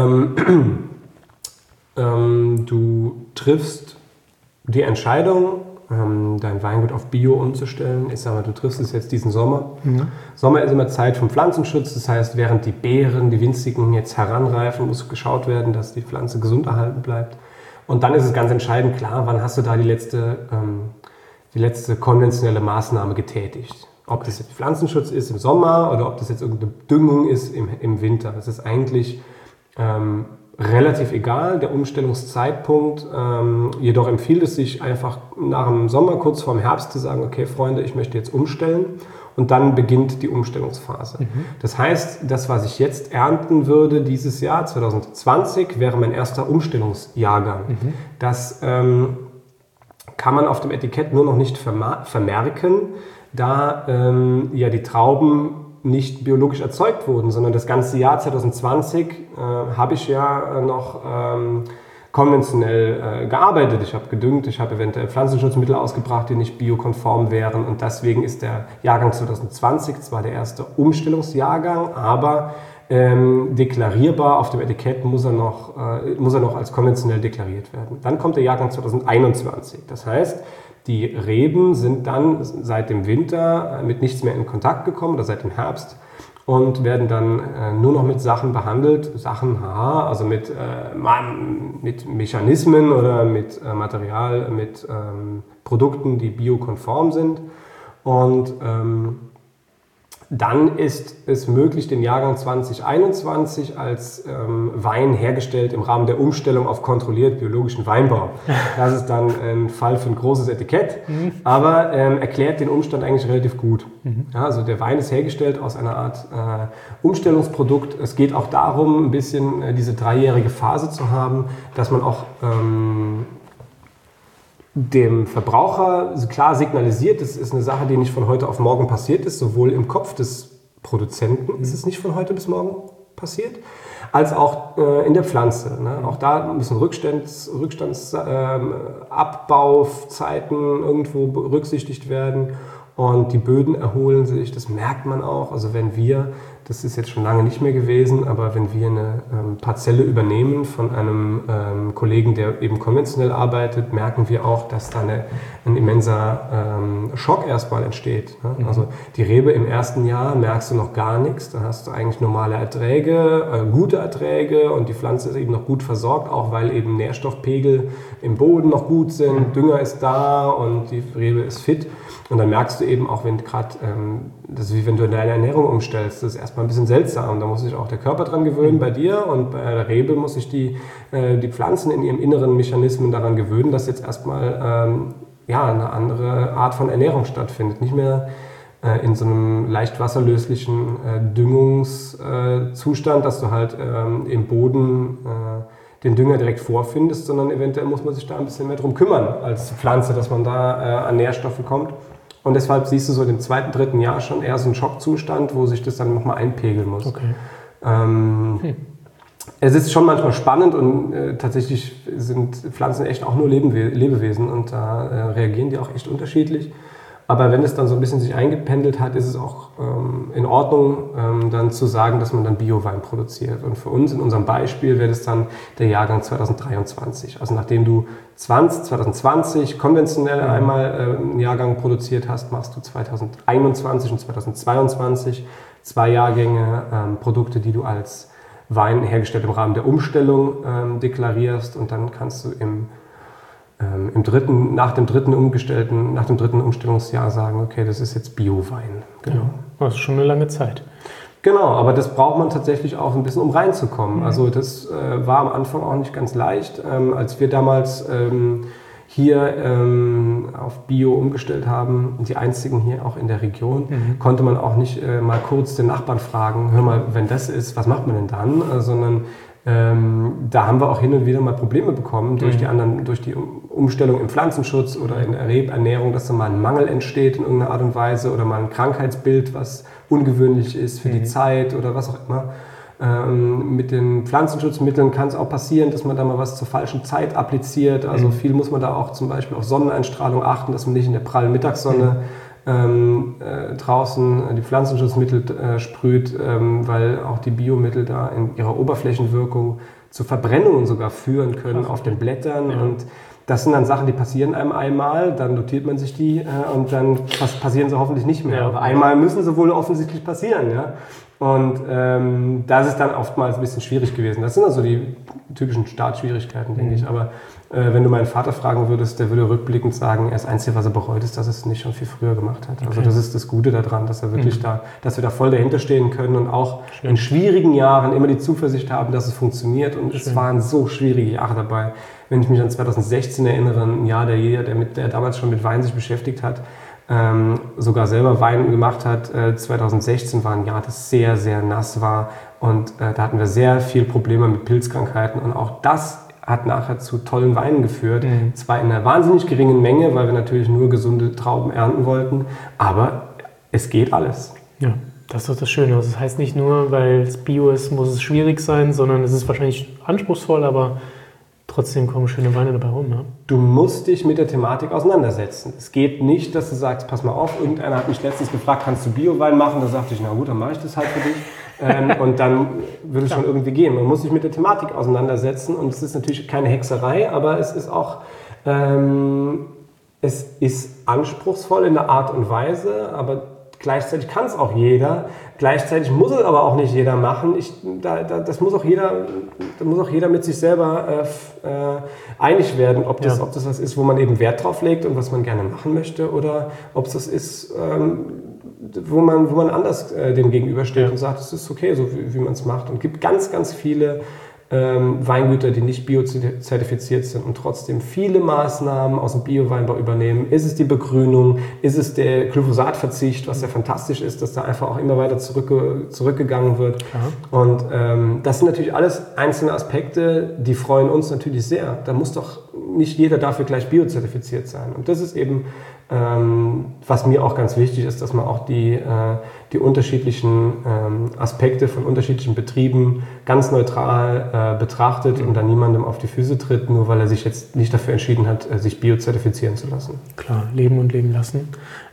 Du triffst die Entscheidung, dein Weingut auf Bio umzustellen. Ich sage mal, du triffst es jetzt diesen Sommer. Sommer ist immer Zeit vom Pflanzenschutz, das heißt, während die Beeren, die winzigen, jetzt heranreifen, muss geschaut werden, dass die Pflanze gesund erhalten bleibt. Und dann ist es ganz entscheidend klar, wann hast du da die letzte konventionelle Maßnahme getätigt. Ob das jetzt Pflanzenschutz ist im Sommer oder ob das jetzt irgendeine Düngung ist im Winter. Das ist eigentlich relativ egal, der Umstellungszeitpunkt. Jedoch empfiehlt es sich einfach nach dem Sommer, kurz vor dem Herbst zu sagen, okay Freunde, ich möchte jetzt umstellen. Und dann beginnt die Umstellungsphase. Das heißt, das, was ich jetzt ernten würde dieses Jahr, 2020, wäre mein erster Umstellungsjahrgang. Das kann man auf dem Etikett nur noch nicht vermerken, da ja die Trauben nicht biologisch erzeugt wurden, sondern das ganze Jahr 2020 habe ich ja noch konventionell gearbeitet. Ich habe gedüngt, ich habe eventuell Pflanzenschutzmittel ausgebracht, die nicht biokonform wären und deswegen ist der Jahrgang 2020 zwar der erste Umstellungsjahrgang, aber deklarierbar auf dem Etikett muss er noch als konventionell deklariert werden. Dann kommt der Jahrgang 2021. Das heißt, die Reben sind dann seit dem Winter mit nichts mehr in Kontakt gekommen oder seit dem Herbst und werden dann nur noch mit Sachen behandelt, also mit Mechanismen oder mit Material, mit Produkten, die biokonform sind. Und dann ist es möglich, den Jahrgang 2021 als Wein hergestellt im Rahmen der Umstellung auf kontrolliert biologischen Weinbau. Das ist dann ein Fall für ein großes Etikett, aber erklärt den Umstand eigentlich relativ gut. Ja, also der Wein ist hergestellt aus einer Art Umstellungsprodukt. Es geht auch darum, ein bisschen diese 3-jährige Phase zu haben, dass man auch dem Verbraucher klar signalisiert, das ist eine Sache, die nicht von heute auf morgen passiert ist, sowohl im Kopf des Produzenten ist es nicht von heute bis morgen passiert, als auch in der Pflanze. Ne? Auch da müssen Rückstandsabbauzeiten irgendwo berücksichtigt werden und die Böden erholen sich, das merkt man auch. Also wenn wir, das ist jetzt schon lange nicht mehr gewesen, aber wenn wir eine Parzelle übernehmen von einem Kollegen, der eben konventionell arbeitet, merken wir auch, dass da ein immenser Schock erstmal entsteht. Ne? Also die Rebe im ersten Jahr merkst du noch gar nichts, da hast du eigentlich normale Erträge, gute Erträge und die Pflanze ist eben noch gut versorgt, auch weil eben Nährstoffpegel im Boden noch gut sind, Dünger ist da und die Rebe ist fit. Und dann merkst du eben auch, wenn gerade, das ist wie wenn du deine Ernährung umstellst, das ist erstmal ein bisschen seltsam. Da muss sich auch der Körper dran gewöhnen bei dir und bei der Rebe muss sich die Pflanzen in ihren inneren Mechanismen daran gewöhnen, dass jetzt erstmal eine andere Art von Ernährung stattfindet. Nicht mehr in so einem leicht wasserlöslichen Düngungszustand, dass du halt im Boden den Dünger direkt vorfindest, sondern eventuell muss man sich da ein bisschen mehr drum kümmern als Pflanze, dass man da an Nährstoffe kommt. Und deshalb siehst du so im 2., 3. Jahr schon eher so einen Schockzustand, wo sich das dann nochmal einpegeln muss.
Okay.
Es ist schon manchmal spannend und tatsächlich sind Pflanzen echt auch nur Lebewesen und da reagieren die auch echt unterschiedlich. Aber wenn es dann so ein bisschen sich eingependelt hat, ist es auch in Ordnung, dann zu sagen, dass man dann Bio-Wein produziert. Und für uns in unserem Beispiel wäre das dann der Jahrgang 2023. Also nachdem du 2020 konventionell einmal einen Jahrgang produziert hast, machst du 2021 und 2022 2 Jahrgänge Produkte, die du als Wein hergestellt im Rahmen der Umstellung deklarierst. Und dann kannst du nach dem dritten Umstellungsjahr sagen, okay, das ist jetzt Bio-Wein.
Genau. Ja, das ist schon eine lange Zeit.
Genau, aber das braucht man tatsächlich auch ein bisschen, um reinzukommen. Also das war am Anfang auch nicht ganz leicht. Als wir damals hier auf Bio umgestellt haben, die einzigen hier auch in der Region, konnte man auch nicht mal kurz den Nachbarn fragen, hör mal, wenn das ist, was macht man denn dann? Sondern da haben wir auch hin und wieder mal Probleme bekommen durch die Umstellung im Pflanzenschutz oder in der Rebernährung, dass da mal ein Mangel entsteht in irgendeiner Art und Weise oder mal ein Krankheitsbild, was ungewöhnlich ist für die Zeit oder was auch immer. Mit den Pflanzenschutzmitteln kann es auch passieren, dass man da mal was zur falschen Zeit appliziert. Also viel muss man da auch zum Beispiel auf Sonneneinstrahlung achten, dass man nicht in der prallen Mittagssonne draußen die Pflanzenschutzmittel sprüht, weil auch die Biomittel da in ihrer Oberflächenwirkung zu Verbrennungen sogar führen können auf den Blättern. Ja. Und das sind dann Sachen, die passieren einem einmal, dann notiert man sich die und dann passieren sie hoffentlich nicht mehr. Ja. Aber einmal müssen sie wohl offensichtlich passieren. Ja? Und das ist dann oftmals ein bisschen schwierig gewesen. Das sind also die typischen Startschwierigkeiten, denke ich. Aber wenn du meinen Vater fragen würdest, der würde rückblickend sagen, das Einzige, was er bereut, ist, dass er es nicht schon viel früher gemacht hat. Okay. Also das ist das Gute daran, dass er wirklich dass wir da voll dahinter stehen können und auch in schwierigen Jahren immer die Zuversicht haben, dass es funktioniert. Und es waren so schwierige Jahre dabei. Wenn ich mich an 2016 erinnere, ein Jahr, der damals schon mit Wein sich beschäftigt hat, sogar selber Wein gemacht hat. 2016 war ein Jahr, das sehr, sehr nass war und da hatten wir sehr viel Probleme mit Pilzkrankheiten und auch das hat nachher zu tollen Weinen geführt. Zwar in einer wahnsinnig geringen Menge, weil wir natürlich nur gesunde Trauben ernten wollten, aber es geht alles.
Ja, das ist doch das Schöne. Also das heißt nicht nur, weil es Bio ist, muss es schwierig sein, sondern es ist wahrscheinlich anspruchsvoll, aber trotzdem kommen schöne Weine dabei rum, ne?
Du musst dich mit der Thematik auseinandersetzen. Es geht nicht, dass du sagst, pass mal auf, irgendeiner hat mich letztens gefragt, kannst du Bio-Wein machen? Da sagte ich, na gut, dann mache ich das halt für dich. Und dann würde es schon irgendwie gehen. Man muss sich mit der Thematik auseinandersetzen und es ist natürlich keine Hexerei, aber es ist auch, es ist anspruchsvoll in der Art und Weise, aber gleichzeitig kann es auch jeder. Gleichzeitig muss es aber auch nicht jeder machen. Das muss auch jeder mit sich selber einig werden, ob das was ist, wo man eben Wert drauf legt und was man gerne machen möchte, oder ob es das ist, wo man anders dem gegenübersteht und sagt, es ist okay, so wie man es macht. Und es gibt ganz, ganz viele Weingüter, die nicht biozertifiziert sind und trotzdem viele Maßnahmen aus dem Bio-Weinbau übernehmen. Ist es die Begrünung? Ist es der Glyphosatverzicht, was ja fantastisch ist, dass da einfach auch immer weiter zurückgegangen wird. Aha. Und das sind natürlich alles einzelne Aspekte, die freuen uns natürlich sehr. Da muss doch nicht jeder dafür gleich biozertifiziert sein. Und das ist eben, was mir auch ganz wichtig ist, dass man auch die unterschiedlichen Aspekte von unterschiedlichen Betrieben ganz neutral betrachtet und dann niemandem auf die Füße tritt, nur weil er sich jetzt nicht dafür entschieden hat, sich biozertifizieren zu lassen.
Klar, leben und leben lassen.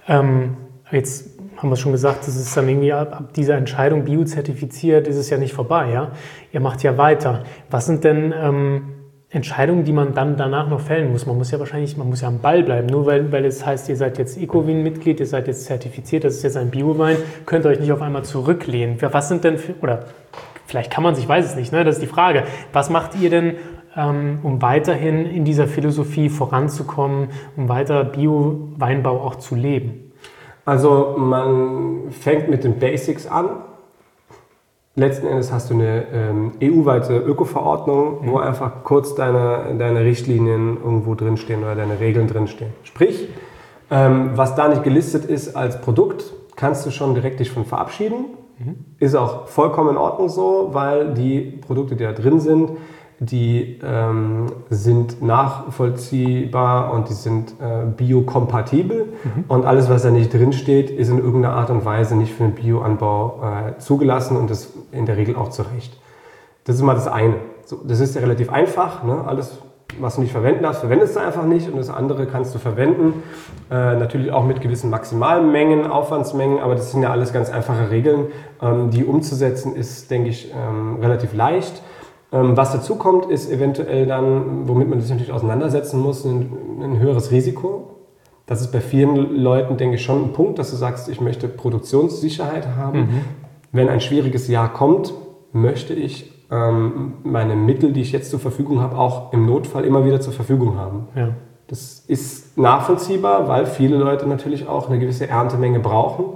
Jetzt haben wir schon gesagt, das ist dann irgendwie ab dieser Entscheidung biozertifiziert, ist es ja nicht vorbei, ja? Ihr macht ja weiter. Was sind denn Entscheidungen, die man dann danach noch fällen muss? Man muss ja am Ball bleiben. Nur weil es heißt, ihr seid jetzt Ecowin-Mitglied, ihr seid jetzt zertifiziert, das ist jetzt ein Biowein, könnt ihr euch nicht auf einmal zurücklehnen. Was sind denn oder vielleicht kann man es, ich weiß es nicht, ne? Das ist die Frage. Was macht ihr denn, um weiterhin in dieser Philosophie voranzukommen, um weiter Bio-Weinbau auch zu leben?
Also man fängt mit den Basics an. Letzten Endes hast du eine EU-weite Öko-Verordnung, wo einfach kurz deine Richtlinien irgendwo drinstehen oder deine Regeln drinstehen. Sprich, was da nicht gelistet ist als Produkt, kannst du schon direkt dich von verabschieden. Ist auch vollkommen in Ordnung so, weil die Produkte, die da drin sind, die sind nachvollziehbar und die sind biokompatibel. Und alles, was da nicht drin steht, ist in irgendeiner Art und Weise nicht für den Bioanbau zugelassen und das in der Regel auch zu Recht. Das ist mal das eine. So, das ist ja relativ einfach. Ne? Alles, was du nicht verwenden darfst, verwendest du einfach nicht und das andere kannst du verwenden. Natürlich auch mit gewissen Maximalmengen, Aufwandsmengen, aber das sind ja alles ganz einfache Regeln. Die umzusetzen ist, denke ich, relativ leicht. Was dazu kommt, ist eventuell dann, womit man sich natürlich auseinandersetzen muss, ein höheres Risiko. Das ist bei vielen Leuten, denke ich, schon ein Punkt, dass du sagst, ich möchte Produktionssicherheit haben. Wenn ein schwieriges Jahr kommt, möchte ich meine Mittel, die ich jetzt zur Verfügung habe, auch im Notfall immer wieder zur Verfügung haben. Ja. Das ist nachvollziehbar, weil viele Leute natürlich auch eine gewisse Erntemenge brauchen.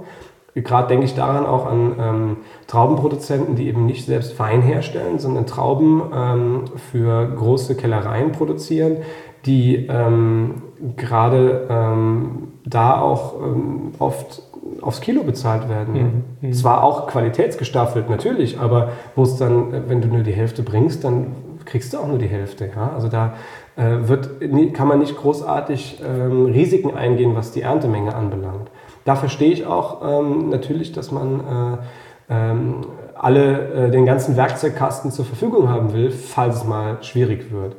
Gerade denke ich daran auch an Traubenproduzenten, die eben nicht selbst Wein herstellen, sondern Trauben für große Kellereien produzieren, die gerade da auch oft aufs Kilo bezahlt werden. Zwar auch qualitätsgestaffelt natürlich, aber wo es dann, wenn du nur die Hälfte bringst, dann kriegst du auch nur die Hälfte. Ja? Also da kann man nicht großartig Risiken eingehen, was die Erntemenge anbelangt. Da verstehe ich auch natürlich, dass man den ganzen Werkzeugkasten zur Verfügung haben will, falls es mal schwierig wird.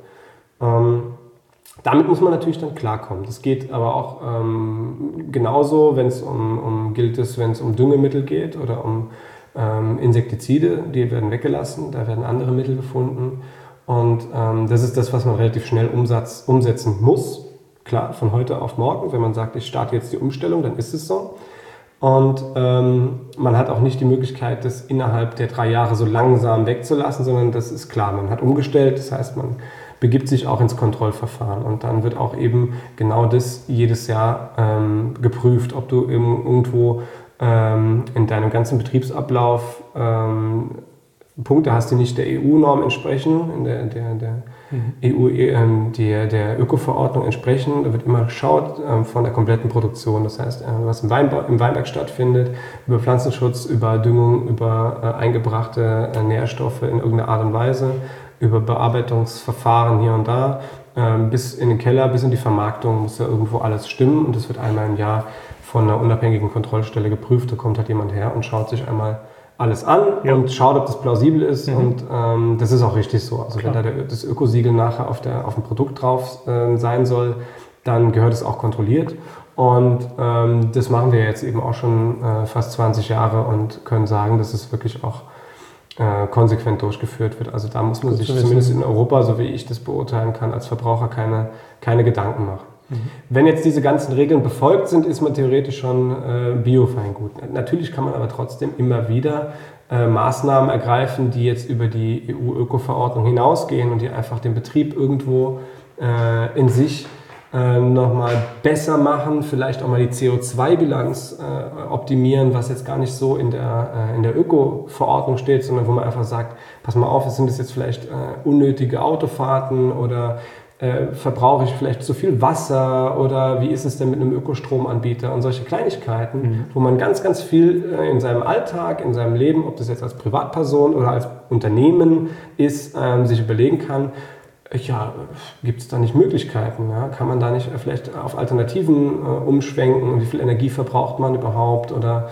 Damit muss man natürlich dann klarkommen. Das geht aber auch genauso, wenn es um Düngemittel geht oder um Insektizide, die werden weggelassen, da werden andere Mittel gefunden. Und das ist das, was man relativ schnell umsetzen muss. Klar, von heute auf morgen, wenn man sagt, ich starte jetzt die Umstellung, dann ist es so. Und man hat auch nicht die Möglichkeit, das innerhalb der 3 Jahre so langsam wegzulassen, sondern das ist klar, man hat umgestellt, das heißt, man begibt sich auch ins Kontrollverfahren und dann wird auch eben genau das jedes Jahr geprüft, ob du irgendwo in deinem ganzen Betriebsablauf Punkte hast, die nicht der EU-Norm entsprechen, der Öko-Verordnung entsprechen. Da wird immer geschaut von der kompletten Produktion. Das heißt, was im Weinberg stattfindet, über Pflanzenschutz, über Düngung, über eingebrachte Nährstoffe in irgendeiner Art und Weise, über Bearbeitungsverfahren hier und da, bis in den Keller, bis in die Vermarktung muss ja irgendwo alles stimmen. Und das wird einmal im Jahr von einer unabhängigen Kontrollstelle geprüft. Da kommt halt jemand her und schaut sich einmal alles an und schaut, ob das plausibel ist. Und das ist auch richtig so. Also wenn da das Ökosiegel nachher auf dem Produkt drauf sein soll, dann gehört es auch kontrolliert. Und das machen wir jetzt eben auch schon fast 20 Jahre und können sagen, dass es wirklich auch konsequent durchgeführt wird. Also da muss man sich zumindest in Europa, so wie ich das beurteilen kann, als Verbraucher keine Gedanken machen. Wenn jetzt diese ganzen Regeln befolgt sind, ist man theoretisch schon Bio-Feingut. Natürlich kann man aber trotzdem immer wieder Maßnahmen ergreifen, die jetzt über die EU-Öko-Verordnung hinausgehen und die einfach den Betrieb irgendwo in sich nochmal besser machen, vielleicht auch mal die CO2-Bilanz optimieren, was jetzt gar nicht so in der Öko-Verordnung steht, sondern wo man einfach sagt, pass mal auf, sind das jetzt vielleicht unnötige Autofahrten oder verbrauche ich vielleicht zu viel Wasser oder wie ist es denn mit einem Ökostromanbieter und solche Kleinigkeiten, wo man ganz, ganz viel in seinem Alltag, in seinem Leben, ob das jetzt als Privatperson oder als Unternehmen ist, sich überlegen kann, ja, gibt es da nicht Möglichkeiten? Ja? Kann man da nicht vielleicht auf Alternativen umschwenken? Und wie viel Energie verbraucht man überhaupt? Oder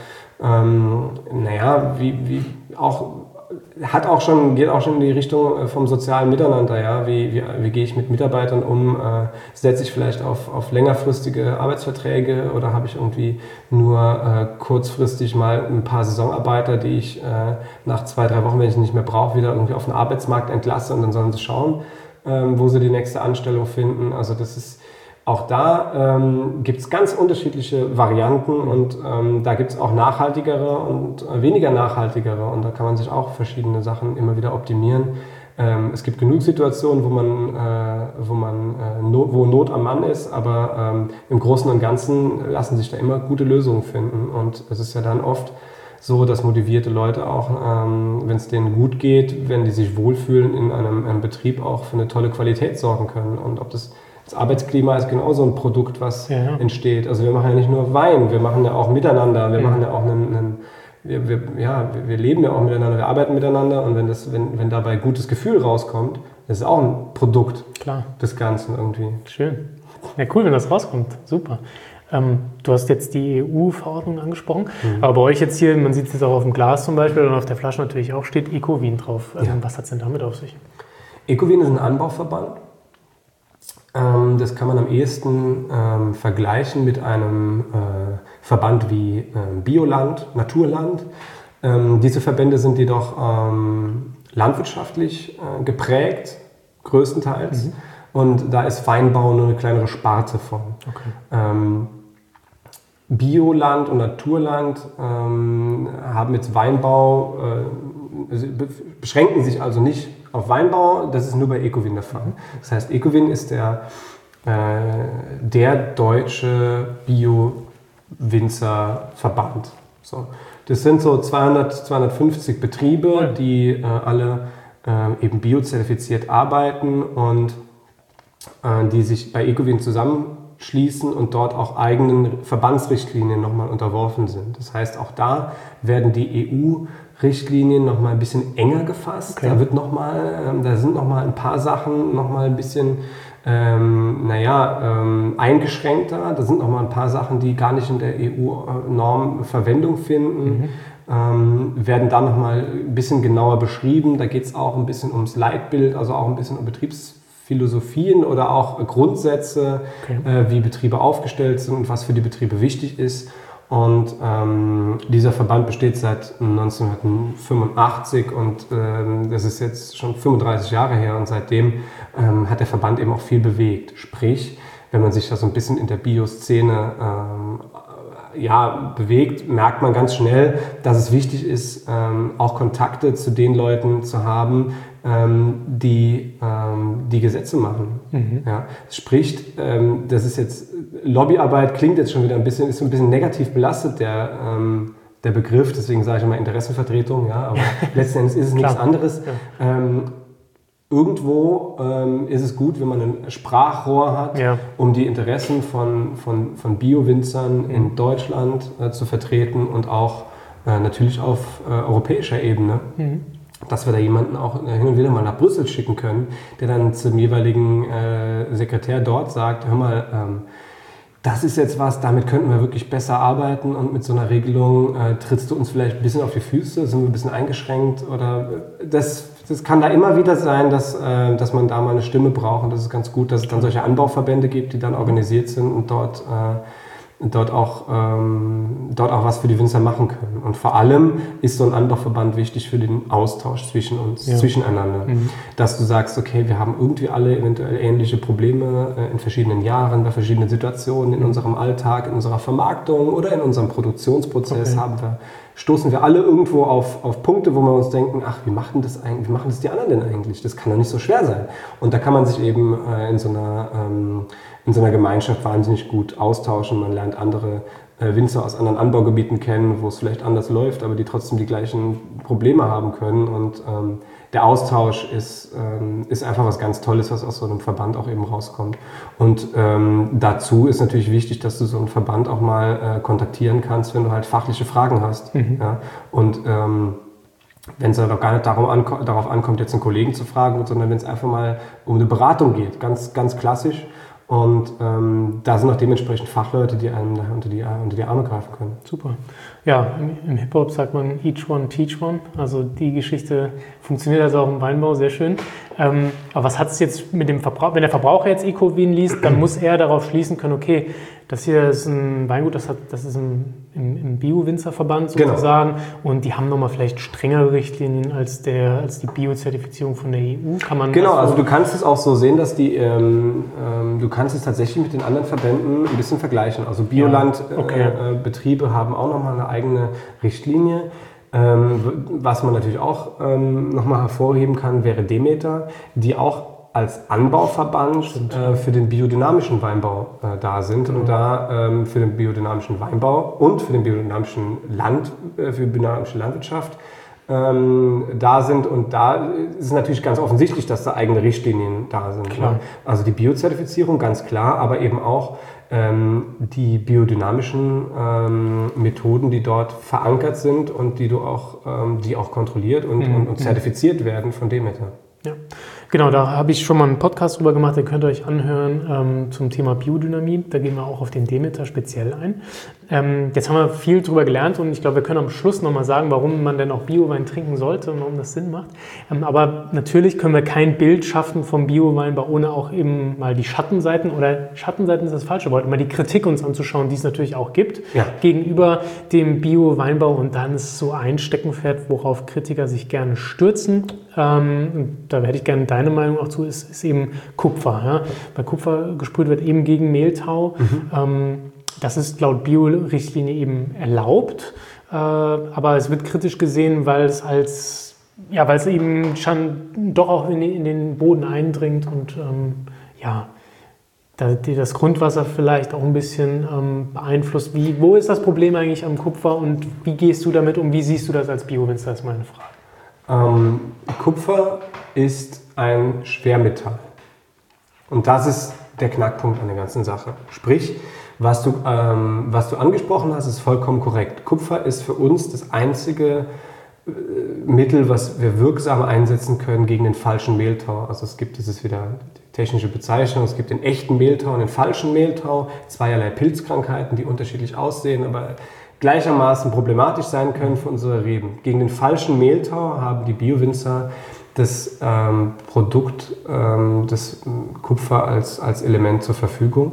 geht auch schon in die Richtung vom sozialen Miteinander. Ja? Wie gehe ich mit Mitarbeitern um? Setze ich vielleicht auf längerfristige Arbeitsverträge oder habe ich irgendwie nur kurzfristig mal ein paar Saisonarbeiter, die ich nach 2-3 Wochen, wenn ich sie nicht mehr brauche, wieder irgendwie auf den Arbeitsmarkt entlasse und dann sollen sie schauen, wo sie die nächste Anstellung finden. Also das ist auch da gibt es ganz unterschiedliche Varianten und da gibt es auch nachhaltigere und weniger nachhaltigere und da kann man sich auch verschiedene Sachen immer wieder optimieren. Es gibt genug Situationen, wo Not am Mann ist, aber im Großen und Ganzen lassen sich da immer gute Lösungen finden und es ist ja dann oft so, dass motivierte Leute auch, wenn es denen gut geht, wenn die sich wohlfühlen, in einem Betrieb auch für eine tolle Qualität sorgen können. Und ob das Arbeitsklima ist genauso ein Produkt, was entsteht. Also wir machen ja nicht nur Wein, wir machen ja auch miteinander, wir machen ja auch wir leben ja auch miteinander, wir arbeiten miteinander und wenn dabei gutes Gefühl rauskommt, das ist auch ein Produkt des Ganzen irgendwie.
Schön. Ja, cool, wenn das rauskommt. Super. Du hast jetzt die EU-Verordnung angesprochen, aber bei euch jetzt hier, man sieht es jetzt auch auf dem Glas zum Beispiel und auf der Flasche natürlich auch, steht Ecovin drauf. Was hat es denn damit auf sich?
Ecovin ist ein Anbauverband. Das kann man am ehesten vergleichen mit einem Verband wie Bioland, Naturland. Diese Verbände sind jedoch landwirtschaftlich geprägt, größtenteils. Und da ist Weinbau nur eine kleinere Sparte von. Okay. Bioland und Naturland haben jetzt Weinbau, beschränken sich also nicht auf Weinbau, das ist nur bei Ecovin der Fall. Das heißt, Ecovin ist der deutsche Bio-Winzerverband. So. Das sind so 250 Betriebe, die alle eben biozertifiziert arbeiten und die sich bei Ecowin zusammenschließen und dort auch eigenen Verbandsrichtlinien nochmal unterworfen sind. Das heißt, auch da werden die EU-Richtlinien nochmal ein bisschen enger gefasst. Okay. Da sind nochmal ein paar Sachen nochmal ein bisschen eingeschränkter. Da sind nochmal ein paar Sachen, die gar nicht in der EU-Norm Verwendung finden. Werden dann nochmal ein bisschen genauer beschrieben. Da geht es auch ein bisschen ums Leitbild, also auch ein bisschen um Betriebsphilosophien oder auch Grundsätze, wie Betriebe aufgestellt sind und was für die Betriebe wichtig ist. Und dieser Verband besteht seit 1985 und das ist jetzt schon 35 Jahre her und seitdem hat der Verband eben auch viel bewegt. Sprich, wenn man sich da so ein bisschen in der Bio-Szene bewegt, merkt man ganz schnell, dass es wichtig ist, auch Kontakte zu den Leuten zu haben, die Gesetze machen. Ja, sprich, das ist jetzt Lobbyarbeit, klingt jetzt schon wieder ist so ein bisschen negativ belastet, der Begriff, deswegen sage ich immer Interessenvertretung, ja, aber letzten Endes ist es nichts anderes. Ja. Irgendwo ist es gut, wenn man ein Sprachrohr hat, um die Interessen von Bio-Winzern in Deutschland zu vertreten und auch natürlich auf europäischer Ebene. Dass wir da jemanden auch hin und wieder mal nach Brüssel schicken können, der dann zum jeweiligen Sekretär dort sagt, hör mal, das ist jetzt was, damit könnten wir wirklich besser arbeiten und mit so einer Regelung trittst du uns vielleicht ein bisschen auf die Füße, sind wir ein bisschen eingeschränkt oder das kann da immer wieder sein, dass man da mal eine Stimme braucht und das ist ganz gut, dass es dann solche Anbauverbände gibt, die dann organisiert sind und dort auch was für die Winzer machen können. Und vor allem ist so ein Anbauverband wichtig für den Austausch zwischen uns, zwischeneinander. Dass du sagst, okay, wir haben irgendwie alle eventuell ähnliche Probleme in verschiedenen Jahren, bei verschiedenen Situationen in unserem Alltag, in unserer Vermarktung oder in unserem Produktionsprozess stoßen wir alle irgendwo auf Punkte, wo wir uns denken, ach, wie machen das die anderen denn eigentlich? Das kann doch nicht so schwer sein. Und da kann man sich eben in so einer Gemeinschaft wahnsinnig gut austauschen. Man lernt andere Winzer aus anderen Anbaugebieten kennen, wo es vielleicht anders läuft, aber die trotzdem die gleichen Probleme haben können. Und der Austausch ist einfach was ganz Tolles, was aus so einem Verband auch eben rauskommt. Und dazu ist natürlich wichtig, dass du so einen Verband auch mal kontaktieren kannst, wenn du halt fachliche Fragen hast. Ja? Und wenn es dann auch gar nicht darauf ankommt, jetzt einen Kollegen zu fragen, sondern wenn es einfach mal um eine Beratung geht, ganz, ganz klassisch. Und da sind auch dementsprechend Fachleute, die einem da unter die Arme greifen können.
Super. Ja, im Hip-Hop sagt man each one, teach one. Also die Geschichte funktioniert also auch im Weinbau sehr schön. Aber was hat es jetzt mit dem Verbraucher, wenn der Verbraucher jetzt Ecowin liest, dann muss er darauf schließen können, okay, das hier ist ein Weingut, das ist im Bio-Winzerverband sozusagen. Genau. Und die haben nochmal vielleicht strengere Richtlinien als die Bio-Zertifizierung von der EU.
Also du kannst es auch so sehen, dass du kannst es tatsächlich mit den anderen Verbänden ein bisschen vergleichen. Also Biolandbetriebe haben auch nochmal eine eigene Richtlinie. Was man natürlich auch nochmal hervorheben kann, wäre Demeter, die auch als Anbauverband für den biodynamischen Weinbau da sind und da für den biodynamischen Weinbau und für den biodynamischen für biodynamische Landwirtschaft da sind. Und da ist es natürlich ganz offensichtlich, dass da eigene Richtlinien da sind. Klar. Ne? Also die Biozertifizierung, ganz klar, aber eben auch die biodynamischen Methoden, die dort verankert sind und die auch kontrolliert und zertifiziert werden von Demeter.
Ja. Genau, da habe ich schon mal einen Podcast drüber gemacht, den könnt ihr euch anhören zum Thema Biodynamie. Da gehen wir auch auf den Demeter speziell ein. Jetzt haben wir viel drüber gelernt und ich glaube, wir können am Schluss nochmal sagen, warum man denn auch Biowein trinken sollte und warum das Sinn macht. Aber natürlich können wir kein Bild schaffen vom Bioweinbau, ohne auch eben mal die Schattenseiten ist das falsche Wort, immer die Kritik uns anzuschauen, die es natürlich auch gibt, gegenüber dem Bio-Weinbau. Und dann ist so ein Steckenpferd, worauf Kritiker sich gerne stürzen. Da hätte ich gerne deine Meinung auch zu, ist eben Kupfer. Ja? Bei Kupfer gesprüht wird eben gegen Mehltau. Das ist laut Bio-Richtlinie eben erlaubt, aber es wird kritisch gesehen, weil es eben schon doch auch in den Boden eindringt und das Grundwasser vielleicht auch ein bisschen beeinflusst. Wo ist das Problem eigentlich am Kupfer und wie gehst du damit um? Wie siehst du das als Biowinzer, ist meine Frage.
Kupfer ist ein Schwermetall. Und das ist der Knackpunkt an der ganzen Sache. Sprich, was du angesprochen hast, ist vollkommen korrekt. Kupfer ist für uns das einzige Mittel, was wir wirksam einsetzen können gegen den falschen Mehltau. Also das ist wieder die technische Bezeichnung, es gibt den echten Mehltau und den falschen Mehltau, zweierlei Pilzkrankheiten, die unterschiedlich aussehen, aber gleichermaßen problematisch sein können für unsere Reben. Gegen den falschen Mehltau haben die Biowinzer das Produkt, das Kupfer als Element zur Verfügung.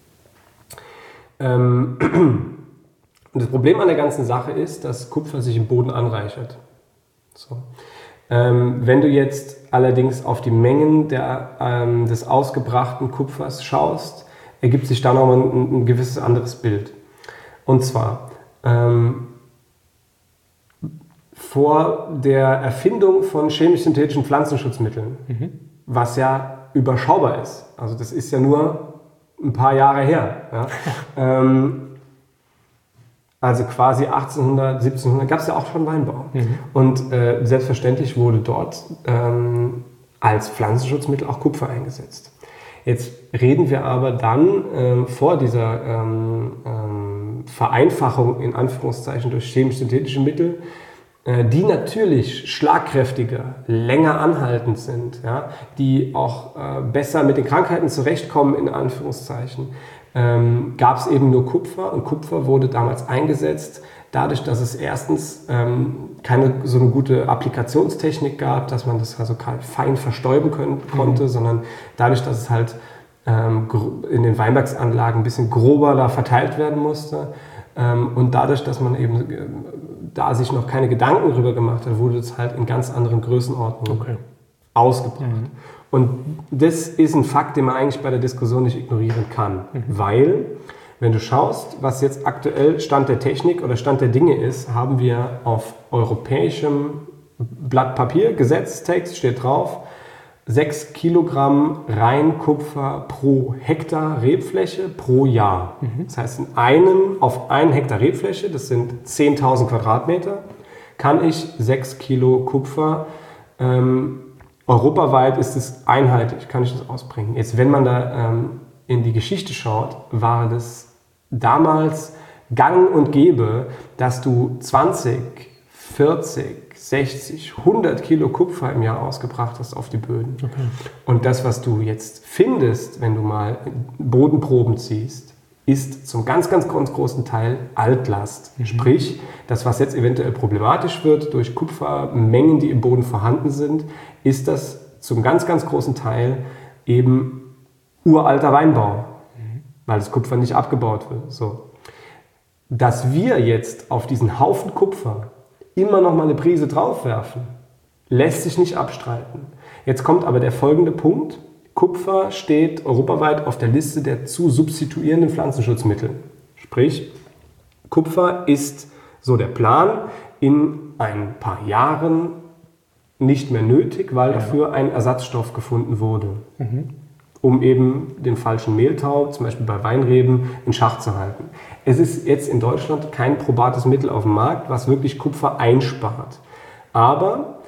Und das Problem an der ganzen Sache ist, dass Kupfer sich im Boden anreichert. So. Wenn du jetzt allerdings auf die Mengen des ausgebrachten Kupfers schaust, ergibt sich da nochmal ein gewisses anderes Bild. Und zwar, vor der Erfindung von chemisch-synthetischen Pflanzenschutzmitteln, was ja überschaubar ist, also das ist ja nur ein paar Jahre her, ja, also quasi 1800, 1700 gab es ja auch schon Weinbau. Und selbstverständlich wurde dort als Pflanzenschutzmittel auch Kupfer eingesetzt. Jetzt reden wir aber dann vor dieser Vereinfachung in Anführungszeichen durch chemisch-synthetische Mittel, die natürlich schlagkräftiger, länger anhaltend sind, ja, die auch besser mit den Krankheiten zurechtkommen, in Anführungszeichen, gab es eben nur Kupfer. Und Kupfer wurde damals eingesetzt, dadurch, dass es erstens keine so eine gute Applikationstechnik gab, dass man das also fein verstäuben konnte, sondern dadurch, dass es halt in den Weinbergsanlagen ein bisschen grober da verteilt werden musste. Und dadurch, dass man eben da sich noch keine Gedanken drüber gemacht hat, wurde es halt in ganz anderen Größenordnungen ausgebracht. Und das ist ein Fakt, den man eigentlich bei der Diskussion nicht ignorieren kann. Weil, wenn du schaust, was jetzt aktuell Stand der Technik oder Stand der Dinge ist, haben wir auf europäischem Blatt Papier, Gesetzestext steht drauf, 6 Kilogramm Reinkupfer pro Hektar Rebfläche pro Jahr. Das heißt, auf einen Hektar Rebfläche, das sind 10.000 Quadratmeter, kann ich 6 Kilo Kupfer, europaweit ist es einheitlich, kann ich das ausbringen. Jetzt, wenn man da in die Geschichte schaut, war das damals gang und gäbe, dass du 20, 40, 60, 100 Kilo Kupfer im Jahr ausgebracht hast auf die Böden. Und das, was du jetzt findest, wenn du mal Bodenproben ziehst, ist zum ganz, ganz, ganz großen Teil Altlast. Sprich, das, was jetzt eventuell problematisch wird durch Kupfermengen, die im Boden vorhanden sind, ist das zum ganz, ganz großen Teil eben uralter Weinbau, weil das Kupfer nicht abgebaut wird. So. Dass wir jetzt auf diesen Haufen Kupfer immer noch mal eine Prise draufwerfen, lässt sich nicht abstreiten. Jetzt kommt aber der folgende Punkt. Kupfer steht europaweit auf der Liste der zu substituierenden Pflanzenschutzmittel. Sprich, Kupfer ist, so der Plan, in ein paar Jahren nicht mehr nötig, weil dafür ein Ersatzstoff gefunden wurde, um eben den falschen Mehltau, zum Beispiel bei Weinreben, in Schach zu halten. Es ist jetzt in Deutschland kein probates Mittel auf dem Markt, was wirklich Kupfer einspart. Aber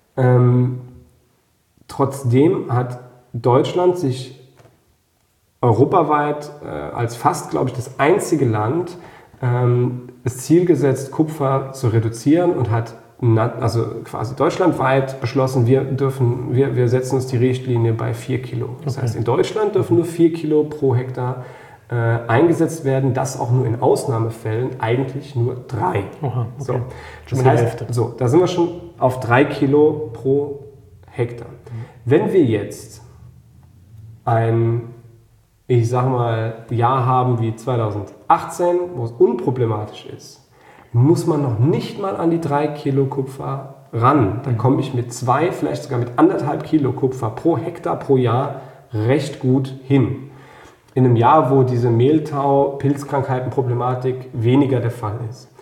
trotzdem hat Deutschland sich europaweit als fast, glaube ich, das einzige Land das Ziel gesetzt, Kupfer zu reduzieren und hat also quasi deutschlandweit beschlossen, wir setzen uns die Richtlinie bei 4 Kilo. Das heißt, in Deutschland dürfen nur 4 Kilo pro Hektar eingesetzt werden, das auch nur in Ausnahmefällen, eigentlich nur 3.
Oha, okay.
So. Das heißt, da sind wir schon auf 3 Kilo pro Hektar. Wenn wir jetzt ein, ich sag mal, Jahr haben wie 2018, wo es unproblematisch ist, muss man noch nicht mal an die 3 Kilo Kupfer ran. Dann komme ich mit 2, vielleicht sogar mit 1,5 Kilo Kupfer pro Hektar pro Jahr recht gut hin. In einem Jahr, wo diese Mehltau-Pilzkrankheiten-Problematik weniger der Fall ist.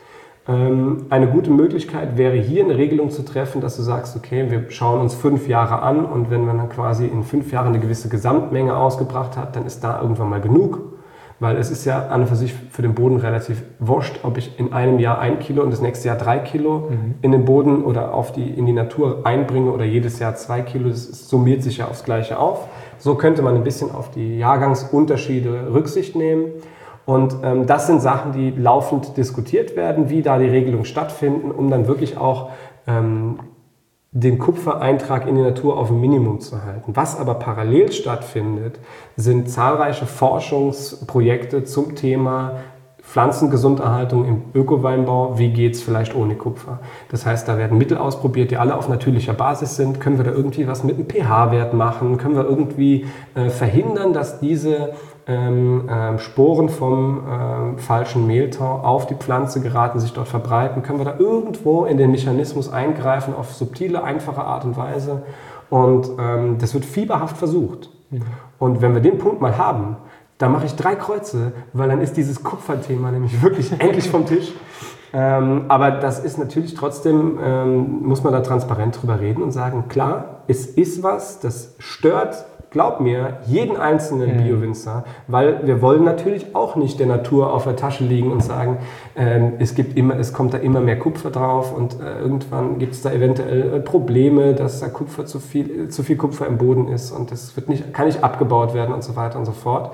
Eine gute Möglichkeit wäre hier eine Regelung zu treffen, dass du sagst, okay, wir schauen uns 5 Jahre an und wenn man dann quasi in 5 Jahren eine gewisse Gesamtmenge ausgebracht hat, dann ist da irgendwann mal genug. Weil es ist ja an und für sich für den Boden relativ wurscht, ob ich in einem Jahr 1 Kilo und das nächste Jahr 3 Kilo in den Boden oder in die Natur einbringe oder jedes Jahr 2 Kilo. Das summiert sich ja aufs Gleiche auf. So könnte man ein bisschen auf die Jahrgangsunterschiede Rücksicht nehmen. Und das sind Sachen, die laufend diskutiert werden, wie da die Regelungen stattfinden, um dann wirklich auch den Kupfereintrag in die Natur auf ein Minimum zu halten. Was aber parallel stattfindet, sind zahlreiche Forschungsprojekte zum Thema Pflanzengesunderhaltung im Öko-Weinbau. Wie geht es vielleicht ohne Kupfer? Das heißt, da werden Mittel ausprobiert, die alle auf natürlicher Basis sind. Können wir da irgendwie was mit dem pH-Wert machen? Können wir irgendwie verhindern, dass diese Sporen vom falschen Mehltau auf die Pflanze geraten, sich dort verbreiten? Können wir da irgendwo in den Mechanismus eingreifen auf subtile, einfache Art und Weise? Und das wird fieberhaft versucht. Und wenn wir den Punkt mal haben, dann mache ich 3 Kreuze, weil dann ist dieses Kupferthema nämlich wirklich endlich vom Tisch. Aber das ist natürlich trotzdem, muss man da transparent drüber reden und sagen, klar, es ist was, das stört, glaub mir, jeden einzelnen Bio-Winzer, weil wir wollen natürlich auch nicht der Natur auf der Tasche liegen und sagen, es kommt da immer mehr Kupfer drauf und irgendwann gibt es da eventuell Probleme, dass da zu viel Kupfer im Boden ist und das kann nicht abgebaut werden und so weiter und so fort.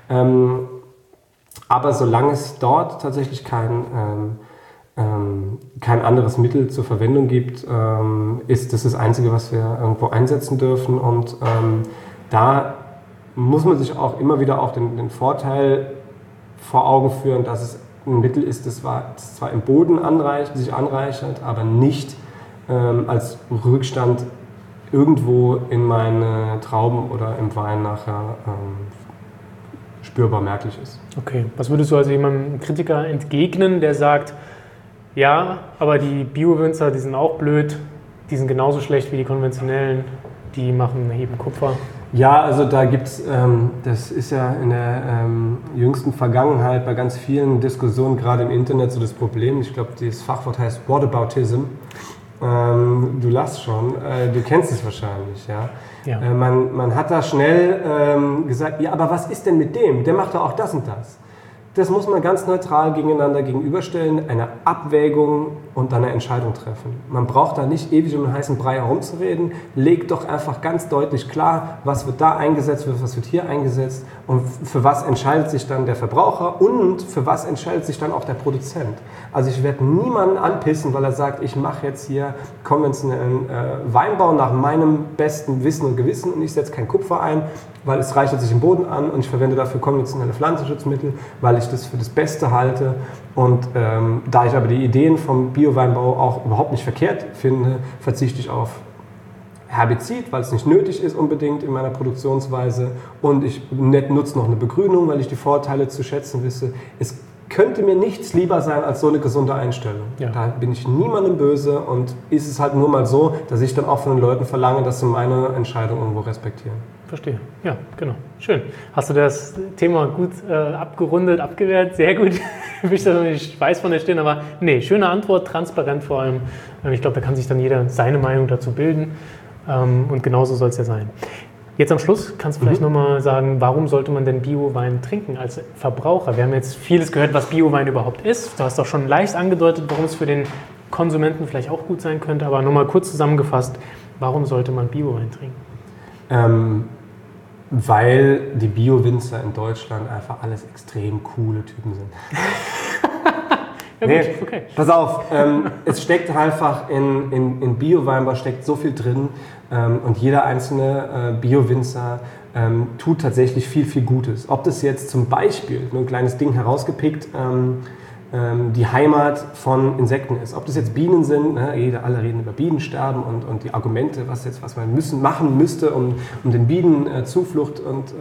Aber solange es dort tatsächlich kein anderes Mittel zur Verwendung gibt, ist das Einzige, was wir irgendwo einsetzen dürfen. Und da muss man sich auch immer wieder auch den Vorteil vor Augen führen, dass es ein Mittel ist, das zwar im Boden sich anreichert, aber nicht als Rückstand irgendwo in meine Trauben oder im Wein nachher spürbar merklich ist.
Okay, was würdest du also jemandem Kritiker entgegnen, der sagt, ja, aber die Bio-Winzer, die sind auch blöd, die sind genauso schlecht wie die konventionellen, die heben Kupfer?
Ja, also da gibt's, das ist ja in der jüngsten Vergangenheit bei ganz vielen Diskussionen, gerade im Internet, so das Problem. Ich glaube, das Fachwort heißt Whataboutism. Du lachst schon, du kennst es wahrscheinlich, ja. Ja. Man hat da schnell gesagt, ja, aber was ist denn mit dem? Der macht doch auch das und das. Das muss man ganz neutral gegeneinander gegenüberstellen, eine Abwägung und dann eine Entscheidung treffen. Man braucht da nicht ewig um den heißen Brei herumzureden. Legt doch einfach ganz deutlich klar, was wird da eingesetzt, was wird hier eingesetzt und für was entscheidet sich dann der Verbraucher und für was entscheidet sich dann auch der Produzent. Also ich werde niemanden anpissen, weil er sagt, ich mache jetzt hier konventionellen Weinbau nach meinem besten Wissen und Gewissen und ich setze kein Kupfer ein, weil es reichert sich im Boden an und ich verwende dafür konventionelle Pflanzenschutzmittel, weil ich das für das Beste halte. Und da ich aber die Ideen vom Bio-Weinbau auch überhaupt nicht verkehrt finde, verzichte ich auf Herbizid, weil es nicht nötig ist unbedingt in meiner Produktionsweise. Und ich nutze noch eine Begrünung, weil ich die Vorteile zu schätzen wisse. Es könnte mir nichts lieber sein als so eine gesunde Einstellung. Ja. Da bin ich niemandem böse und ist es halt nur mal so, dass ich dann auch von den Leuten verlange, dass sie meine Entscheidung irgendwo respektieren.
Verstehe. Ja, genau. Schön. Hast du das Thema gut abgerundet, abgewehrt? Sehr gut. Ich weiß von der Stirn, aber nee, schöne Antwort, transparent vor allem. Ich glaube, da kann sich dann jeder seine Meinung dazu bilden und genauso soll es ja sein. Jetzt am Schluss kannst du vielleicht nochmal sagen, warum sollte man denn Bio-Wein trinken als Verbraucher? Wir haben jetzt vieles gehört, was Bio-Wein überhaupt ist. Du hast auch schon leicht angedeutet, warum es für den Konsumenten vielleicht auch gut sein könnte. Aber nochmal kurz zusammengefasst, warum sollte man Bio-Wein trinken?
Weil die Bio-Winzer in Deutschland einfach alles extrem coole Typen sind. Ja, gut, nee, okay. Pass auf, es steckt einfach in Bio-Weinbau steckt so viel drin und jeder einzelne Bio-Winzer tut tatsächlich viel, viel Gutes. Ob das jetzt zum Beispiel, nur ein kleines Ding herausgepickt, die Heimat von Insekten ist. Ob das jetzt Bienen sind, ne, alle reden über Bienensterben und die Argumente, was man machen müsste, um den Bienen Zuflucht und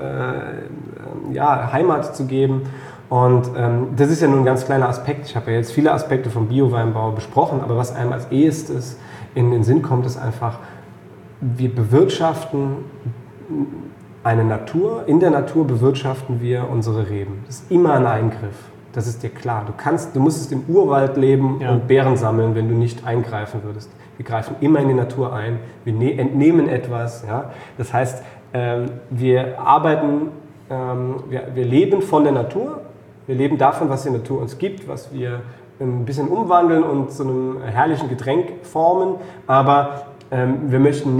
Heimat zu geben. Und das ist ja nur ein ganz kleiner Aspekt. Ich habe ja jetzt viele Aspekte vom Bio-Weinbau besprochen, aber was einem als erstes in den Sinn kommt, ist einfach, wir bewirtschaften eine Natur. In der Natur bewirtschaften wir unsere Reben. Das ist immer ein Eingriff. Das ist dir klar. Du müsstest im Urwald leben und Beeren sammeln, wenn du nicht eingreifen würdest. Wir greifen immer in die Natur ein, wir entnehmen etwas. Ja? Das heißt, wir arbeiten, wir leben von der Natur, wir leben davon, was die Natur uns gibt, was wir ein bisschen umwandeln und zu einem herrlichen Getränk formen, aber wir möchten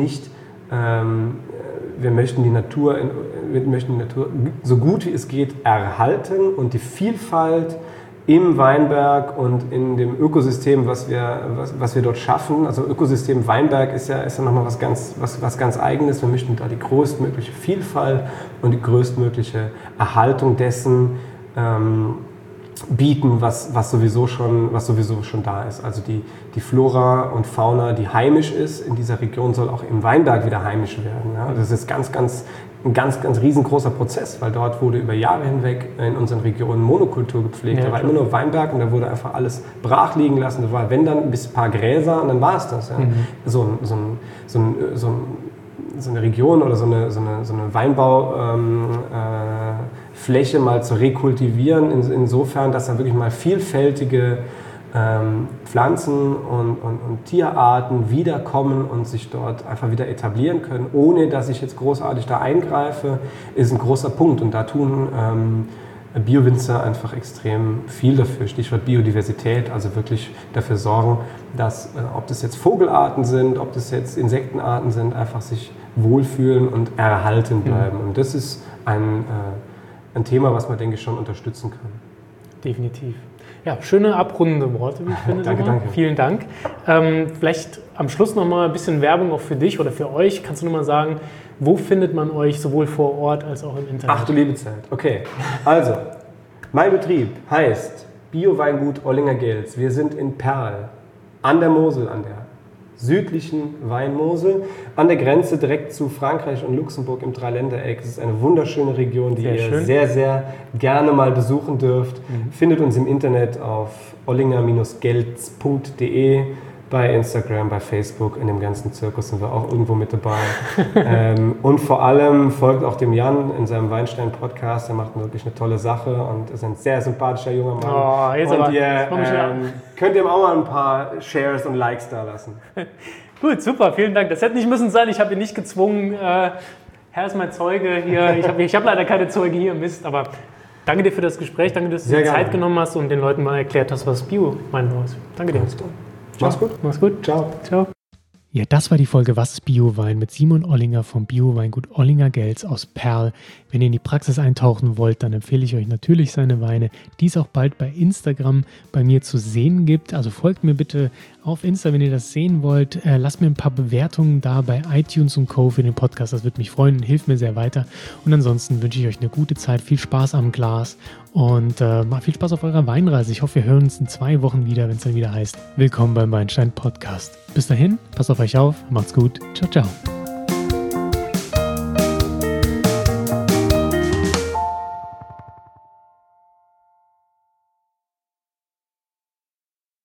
die Natur so gut wie es geht erhalten und die Vielfalt im Weinberg und in dem Ökosystem, was wir dort schaffen. Also Ökosystem Weinberg ist ja nochmal was ganz Eigenes. Wir möchten da die größtmögliche Vielfalt und die größtmögliche Erhaltung dessen bieten, was sowieso schon da ist. Also die Flora und Fauna, die heimisch ist in dieser Region, soll auch im Weinberg wieder heimisch werden. Ja? Das ist ein ganz riesengroßer Prozess, weil dort wurde über Jahre hinweg in unseren Regionen Monokultur gepflegt. Da war immer nur Weinberg und da wurde einfach alles brach liegen lassen. Da war, wenn dann, ein paar Gräser und dann war es das. Ja? So eine Region oder so eine Weinbaufläche mal zu rekultivieren, insofern, dass da wirklich mal vielfältige Pflanzen und Tierarten wiederkommen und sich dort einfach wieder etablieren können, ohne dass ich jetzt großartig da eingreife, ist ein großer Punkt. Und da tun Bio-Winzer einfach extrem viel dafür. Stichwort Biodiversität, also wirklich dafür sorgen, dass, ob das jetzt Vogelarten sind, ob das jetzt Insektenarten sind, einfach sich wohlfühlen und erhalten bleiben. Und das ist ein Thema, was man, denke ich, schon unterstützen kann.
Definitiv. Ja, schöne abrundende Worte, wie ich finde.
Danke.
Vielen Dank. Vielleicht am Schluss noch mal ein bisschen Werbung auch für dich oder für euch. Kannst du noch mal sagen, wo findet man euch sowohl vor Ort als auch im Internet?
Ach du liebe Zeit. Okay, also mein Betrieb heißt Bio-Weingut Ollinger Gels. Wir sind in Perl, an der Mosel, an der südlichen Weinmosel, an der Grenze direkt zu Frankreich und Luxemburg im Dreiländereck. Es ist eine wunderschöne Region, die ihr sehr, sehr gerne mal besuchen dürft. Findet uns im Internet auf ollinger-gelz.de, bei Instagram, bei Facebook, in dem ganzen Zirkus sind wir auch irgendwo mit dabei. Und vor allem folgt auch dem Jan in seinem Weinstein-Podcast. Er macht wirklich eine tolle Sache und ist ein sehr sympathischer junger Mann.
Oh, jetzt
und
aber,
ihr könnt ihm auch mal ein paar Shares und Likes da lassen.
Gut, super, vielen Dank. Das hätte nicht müssen sein, ich habe ihn nicht gezwungen. Herr ist mein Zeuge hier. Ich hab leider keine Zeuge hier, Mist, aber danke dir für das Gespräch. Danke, dass du dir Zeit genommen hast und den Leuten mal erklärt hast, was Bio-Weinbau ist. Danke dir.
Mach's gut.
Mach's gut.
Ciao.
Ciao. Ja, das war die Folge Was ist Bio-Wein mit Simon Ollinger vom Bio-Weingut Ollinger Gels aus Perl. Wenn ihr in die Praxis eintauchen wollt, dann empfehle ich euch natürlich seine Weine, die es auch bald bei Instagram bei mir zu sehen gibt. Also folgt mir bitte auf Insta, wenn ihr das sehen wollt. Lasst mir ein paar Bewertungen da bei iTunes und Co. für den Podcast. Das würde mich freuen und hilft mir sehr weiter. Und ansonsten wünsche ich euch eine gute Zeit, viel Spaß am Glas und viel Spaß auf eurer Weinreise. Ich hoffe, wir hören uns in 2 Wochen wieder, wenn es dann wieder heißt Willkommen beim Weinstein Podcast. Bis dahin, passt auf euch auf, macht's gut. Ciao, ciao.